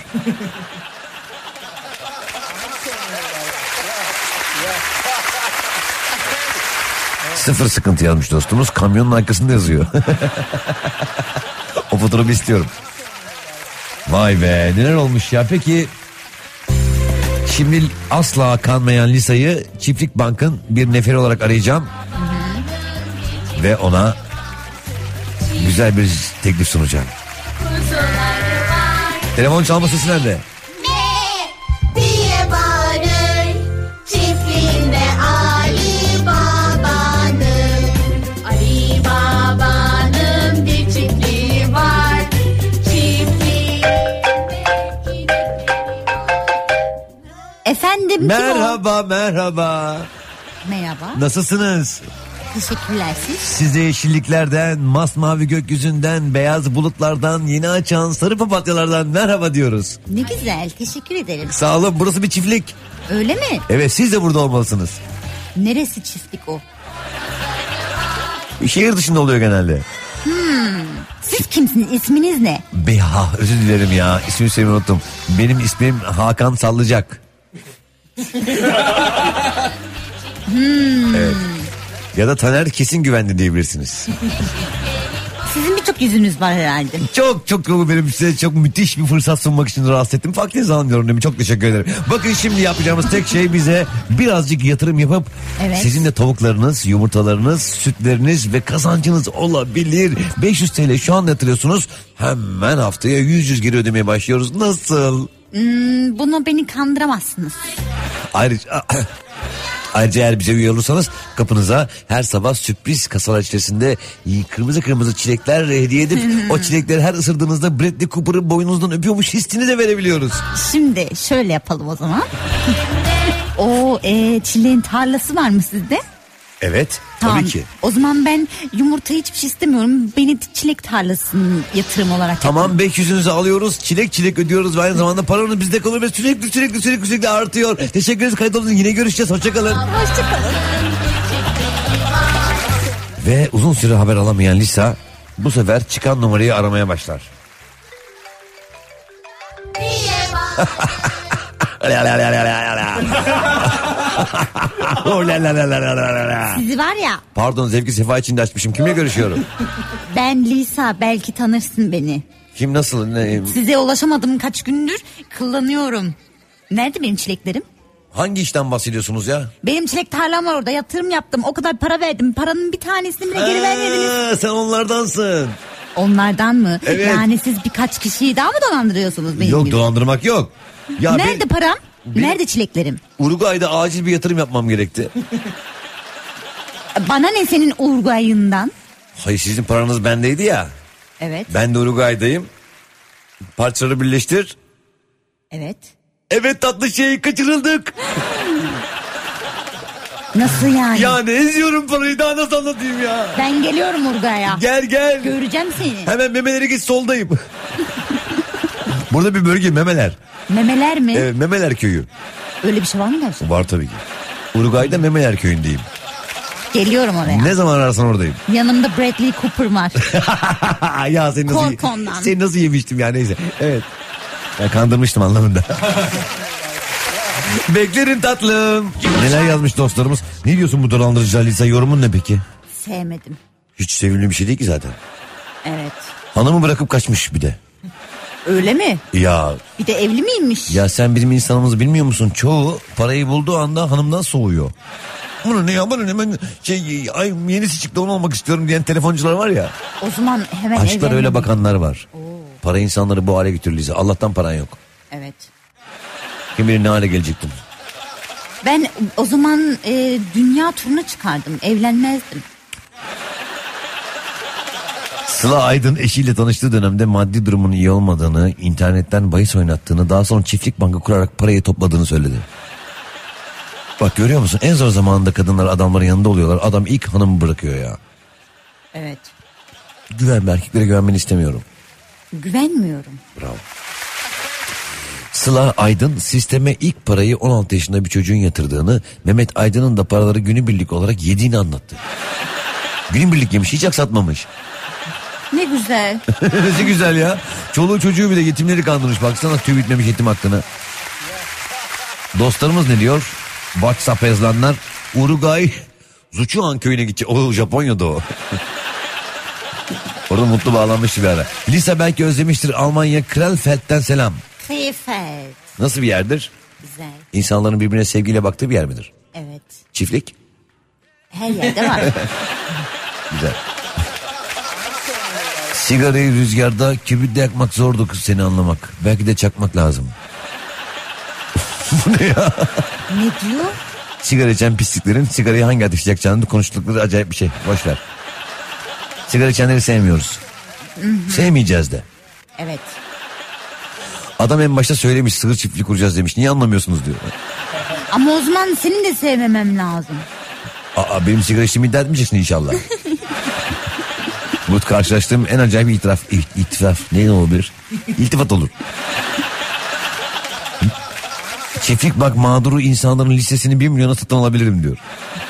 [SPEAKER 1] Sıfır sıkıntı yazmış dostumuz. Kamyonun arkasında yazıyor. O fotoğrafı istiyorum. Vay be, neler olmuş ya. Peki şimdi asla kanmayan Lisa'yı Çiftlik Bank'ın bir neferi olarak arayacağım. Hı hı. Ve ona güzel bir teklif sunacağım. Telefon çalma sesi nerede?
[SPEAKER 16] diye bağırır çiftliğinde Ali Baba'nın. Ali Baba'nın bir çiftliği var. Çiftliğinde
[SPEAKER 4] Efendim,
[SPEAKER 1] merhaba merhaba.
[SPEAKER 4] Merhaba.
[SPEAKER 1] Nasılsınız?
[SPEAKER 4] Teşekkürler siz.
[SPEAKER 1] Size yeşilliklerden, masmavi gökyüzünden, beyaz bulutlardan, yeni açan sarı papatyalardan merhaba diyoruz.
[SPEAKER 4] Ne güzel, teşekkür ederim.
[SPEAKER 1] Sağ olun, burası bir çiftlik.
[SPEAKER 4] Öyle mi?
[SPEAKER 1] Evet, siz de burada olmalısınız.
[SPEAKER 4] Neresi çiftlik o?
[SPEAKER 1] Şehir dışında oluyor genelde.
[SPEAKER 4] Hmm. Siz kimsiniz? İsminiz ne?
[SPEAKER 1] Beha, özür dilerim ya, ismini söylemeyi unuttum. Benim ismim Hakan Sallıcak.
[SPEAKER 4] Hmm.
[SPEAKER 1] Evet. Ya da Taner Kesin Güvenli diyebilirsiniz.
[SPEAKER 4] Sizin birçok yüzünüz var herhalde.
[SPEAKER 1] Çok çok benim size çok müthiş bir fırsat sunmak için rahatsız ettim. Vaktinizi almıyorum değil mi? Çok teşekkür ederim. Bakın şimdi yapacağımız tek şey bize birazcık yatırım yapıp evet. Sizin de tavuklarınız, yumurtalarınız, sütleriniz ve kazancınız olabilir. beş yüz TL şu an yatırıyorsunuz. Hemen haftaya yüz yüz geri ödemeye başlıyoruz. Nasıl?
[SPEAKER 4] Hmm, bunu beni kandıramazsınız.
[SPEAKER 1] Ayrıca... Ayrıca eğer bize üye olursanız kapınıza her sabah sürpriz kasalar içerisinde kırmızı kırmızı çilekler hediye edip o çilekleri her ısırdığınızda Bradley Cooper'ın boynunuzdan öpüyormuş hissini de verebiliyoruz.
[SPEAKER 4] Şimdi şöyle yapalım o zaman. O e, çileğin tarlası var mı sizde?
[SPEAKER 1] Evet,
[SPEAKER 4] tamam.
[SPEAKER 1] Tabii ki.
[SPEAKER 4] O zaman ben yumurta hiçbir şey istemiyorum. Beni çilek tarlasının yatırım olarak
[SPEAKER 1] tamam
[SPEAKER 4] yapın.
[SPEAKER 1] beş yüzünüzü alıyoruz. Çilek çilek ödüyoruz ve aynı zamanda paranız bizde kalıyor ve sürekli sürekli sürekli sürekli artıyor. Teşekkür ederiz, kayıt olun, yine görüşeceğiz. Hoşçakalın.
[SPEAKER 4] Hoşçakalın.
[SPEAKER 1] Ve uzun süre haber alamayan Lisa bu sefer çıkan numarayı aramaya başlar.
[SPEAKER 4] Sizi var ya.
[SPEAKER 1] Pardon, zevki sefa içinde açmışım. Kimle görüşüyorum?
[SPEAKER 4] Ben Lisa, belki tanırsın beni.
[SPEAKER 1] Kim, nasıl? Ne?
[SPEAKER 4] Size ulaşamadım kaç gündür, kullanıyorum. Nerede benim çileklerim?
[SPEAKER 1] Hangi işten bahsediyorsunuz ya?
[SPEAKER 4] Benim çilek tarlam var, orada yatırım yaptım, o kadar para verdim, paranın bir tanesini bile geri vermediniz.
[SPEAKER 1] Sen onlardansın.
[SPEAKER 4] Onlardan mı?
[SPEAKER 1] Evet.
[SPEAKER 4] Yani siz birkaç kişiyi daha mı dolandırıyorsunuz benim
[SPEAKER 1] Yok
[SPEAKER 4] gibi?
[SPEAKER 1] dolandırmak yok. Ya
[SPEAKER 4] nerede
[SPEAKER 1] ben,
[SPEAKER 4] param?
[SPEAKER 1] Ben,
[SPEAKER 4] nerede çileklerim?
[SPEAKER 1] Uruguay'da acil bir yatırım yapmam gerekti.
[SPEAKER 4] Bana ne senin Uruguay'ından?
[SPEAKER 1] Hayır, sizin paranız bendeydi ya.
[SPEAKER 4] Evet.
[SPEAKER 1] Ben de Uruguay'dayım. Parçaları birleştir.
[SPEAKER 4] Evet.
[SPEAKER 1] Evet tatlı şey, kaçırıldık.
[SPEAKER 4] Nasıl yani?
[SPEAKER 1] Ya ne eziyorum parayı, daha nasıl anlatayım ya?
[SPEAKER 4] Ben geliyorum Urga'ya.
[SPEAKER 1] Gel gel.
[SPEAKER 4] Göreceğim seni.
[SPEAKER 1] Hemen memeleri git, soldayım. Burada bir bölge memeler.
[SPEAKER 4] Memeler mi?
[SPEAKER 1] Evet, Memeler köyü.
[SPEAKER 4] Öyle bir şey var mı gerçekten?
[SPEAKER 1] Var tabii ki. Uruguay'da Memeler köyündeyim.
[SPEAKER 4] Geliyorum oraya.
[SPEAKER 1] Ne zaman ararsan oradayım.
[SPEAKER 4] Yanımda Bradley Cooper var.
[SPEAKER 1] Ya seni nasıl,
[SPEAKER 4] Kork ondan.
[SPEAKER 1] seni nasıl yemiştim ya, neyse. Evet. Ya kandırmıştım anlamında. Beklerim tatlım. Neler yazmış dostlarımız. Ne diyorsun bu dolandırıcı Lisa, yorumun ne peki?
[SPEAKER 4] Sevmedim.
[SPEAKER 1] Hiç sevimli bir şey değil ki zaten.
[SPEAKER 4] Evet.
[SPEAKER 1] Hanımı bırakıp kaçmış bir de.
[SPEAKER 4] Öyle mi?
[SPEAKER 1] Ya.
[SPEAKER 4] Bir de evli miymiş?
[SPEAKER 1] Ya sen bizim insanımızı bilmiyor musun? Çoğu parayı bulduğu anda hanımdan soğuyor. Bunu ne ya, bana ne, ben şey, ay yenisi çıktı onu almak istiyorum diyen telefoncular var ya.
[SPEAKER 4] O zaman hemen
[SPEAKER 1] Aşklar
[SPEAKER 4] evlenelim.
[SPEAKER 1] öyle bakanlar var. Oo. Para insanları bu hale getirir Lisa. Allah'tan paran yok.
[SPEAKER 4] Evet.
[SPEAKER 1] Kim bilir ne hale gelecektin.
[SPEAKER 4] Ben o zaman e, dünya turuna çıkardım. Evlenmezdim.
[SPEAKER 1] Sıla Aydın eşiyle tanıştığı dönemde maddi durumunun iyi olmadığını, internetten bahis oynattığını, daha sonra çiftlik bankı kurarak parayı topladığını söyledi. Bak görüyor musun? En zor zamanında kadınlar adamların yanında oluyorlar. Adam ilk hanımı bırakıyor ya.
[SPEAKER 4] Evet.
[SPEAKER 1] Güvenme, erkeklere güvenmeni istemiyorum.
[SPEAKER 4] Güvenmiyorum.
[SPEAKER 1] Bravo. Sıla Aydın sisteme ilk parayı on altı yaşında bir çocuğun yatırdığını, Mehmet Aydın'ın da paraları günübirlik olarak yediğini anlattı. Günübirlik yemiş, hiç aksatmamış.
[SPEAKER 4] Ne güzel.
[SPEAKER 1] Ne güzel ya. Çoluğu çocuğu bile yetimleri kandırmış. Baksana tüy bitmemiş yetim hakkını. Dostlarımız ne diyor? WhatsApp yazılanlar. Uruguay Zuchuan köyüne gidecek. O Japonya'da o. Orada mutlu bağlanmış bir ara. Lisa belki özlemiştir. Almanya Krefeld selam.
[SPEAKER 4] Krefeld.
[SPEAKER 1] Nasıl bir yerdir?
[SPEAKER 4] Güzel.
[SPEAKER 1] İnsanların birbirine sevgiyle baktığı bir yer midir?
[SPEAKER 4] Evet.
[SPEAKER 1] Çiftlik?
[SPEAKER 4] Her yerde var.
[SPEAKER 1] Güzel. Sigarayı rüzgarda kibritle yakmak zordu kız, seni anlamak. Belki de çakmak lazım. Bu ne ya?
[SPEAKER 4] Ne diyor?
[SPEAKER 1] Sigara içen pisliklerin sigarayı hangi ateşle yakacağını konuştukları acayip bir şey. Boş ver. Sigara içenleri sevmiyoruz.
[SPEAKER 4] Hı-hı.
[SPEAKER 1] Sevmeyeceğiz de.
[SPEAKER 4] Evet.
[SPEAKER 1] Adam en başta söylemiş sığır çiftliği kuracağız demiş. Niye anlamıyorsunuz diyor.
[SPEAKER 4] Ama o zaman senin de sevmemem lazım.
[SPEAKER 1] Aa, benim sigara içtiğimi iddia etmeyeceksin inşallah. Bu karşılaştığım en acayip itiraf. İtiraf ne olabilir? İltifat olur. Çiftlik bak mağduru insanların listesini bir milyona satın alabilirim diyor.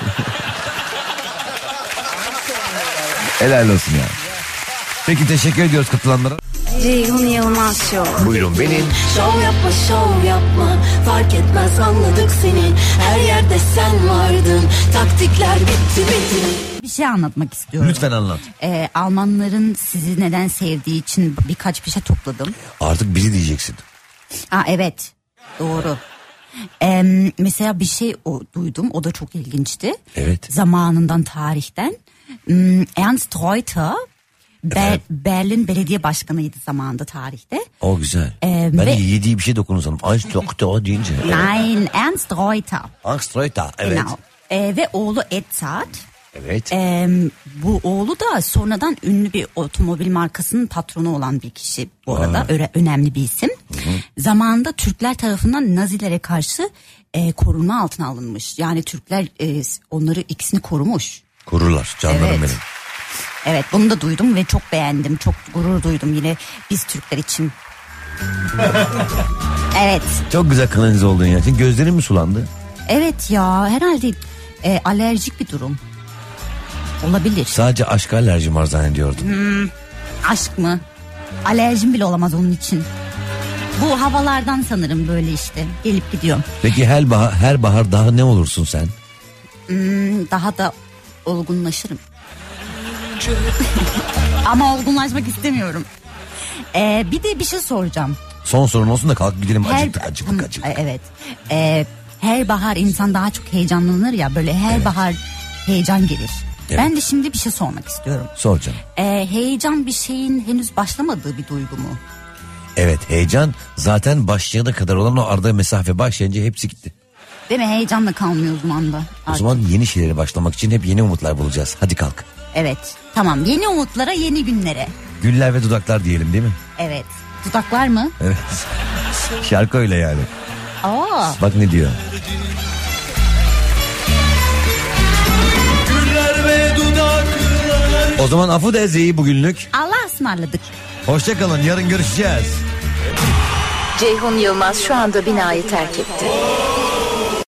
[SPEAKER 1] Helal olsun ya. Peki teşekkür ediyoruz katılanlara.
[SPEAKER 13] Ceyhun Yılmaz Show.
[SPEAKER 1] Buyurun benim.
[SPEAKER 13] Şov yapma şov yapma, fark etmez anladık seni. Her yerde sen vardın, taktikler bitti bitti.
[SPEAKER 4] Bir şey anlatmak istiyorum.
[SPEAKER 1] Lütfen anlat.
[SPEAKER 4] Ee, Almanların sizi neden sevdiği için birkaç bir şey topladım.
[SPEAKER 1] Artık bizi diyeceksin.
[SPEAKER 4] Aa, evet doğru. Ee, mesela bir şey o, duydum, o da çok ilginçti.
[SPEAKER 1] Evet.
[SPEAKER 4] Zamanından, tarihten. Hmm, Ernst Reuter Ber- Berlin Belediye Başkanıydı zamanında, tarihte.
[SPEAKER 1] O güzel.
[SPEAKER 4] Ee,
[SPEAKER 1] ben
[SPEAKER 4] ve...
[SPEAKER 1] yediği bir şey dokunursam. Ernst Doktor deyince.
[SPEAKER 4] Nein, Ernst Reuter.
[SPEAKER 1] Ernst Reuter, evet.
[SPEAKER 4] Genau. Ee, ve oğlu Edzard.
[SPEAKER 1] Evet.
[SPEAKER 4] Ee, bu oğlu da sonradan ünlü bir otomobil markasının patronu olan bir kişi bu arada. Öyle önemli bir isim. Hı hı. Zamanında Türkler tarafından Nazilere karşı e, korunma altına alınmış. Yani Türkler e, onları ikisini korumuş.
[SPEAKER 1] Korurlar canlarım
[SPEAKER 4] evet.
[SPEAKER 1] benim.
[SPEAKER 4] Evet, bunu da duydum ve çok beğendim. Çok gurur duydum yine biz Türkler için. Evet.
[SPEAKER 1] Çok güzel kanalize oldun ya. Senin gözlerin mi sulandı?
[SPEAKER 4] Evet ya, herhalde e, alerjik bir durum. Olabilir.
[SPEAKER 1] Sadece aşka alerjim var zannediyordum.
[SPEAKER 4] Hmm, aşk mı? Alerjim bile olamaz onun için. Bu havalardan sanırım böyle işte. Gelip gidiyorum.
[SPEAKER 1] Peki her bahar, her bahar daha ne olursun sen?
[SPEAKER 4] Hmm, daha da olgunlaşırım. Ama olgunlaşmak istemiyorum. Ee, bir de bir şey soracağım.
[SPEAKER 1] Son sorun olsun da kalk gidelim,
[SPEAKER 4] Her,
[SPEAKER 1] acıktık acıktık acıktık.
[SPEAKER 4] Evet. Ee, her bahar insan daha çok heyecanlanır ya, böyle her evet. bahar heyecan gelir. Evet. Ben de şimdi bir şey sormak istiyorum.
[SPEAKER 1] Sor canım.
[SPEAKER 4] Ee, heyecan bir şeyin henüz başlamadığı bir duygu mu?
[SPEAKER 1] Evet, heyecan zaten başlayana kadar olan o arada mesafe başlayınca hepsi gitti.
[SPEAKER 4] Değil mi? Heyecanla kalmıyor o zaman da.
[SPEAKER 1] O zaman yeni şeylere başlamak için hep yeni umutlar bulacağız. Hadi kalk.
[SPEAKER 4] Evet, tamam, yeni umutlara, yeni günlere.
[SPEAKER 1] Güller ve dudaklar diyelim değil mi?
[SPEAKER 4] Evet. Dudaklar mı?
[SPEAKER 1] Evet. Şarkı öyle yani.
[SPEAKER 4] Aa.
[SPEAKER 1] Bak ne diyor. O zaman Afu Deze'yi bugünlük.
[SPEAKER 4] Allah ısmarladık.
[SPEAKER 1] Hoşçakalın, yarın görüşeceğiz.
[SPEAKER 17] Ceyhun Yılmaz şu anda binayı terk etti.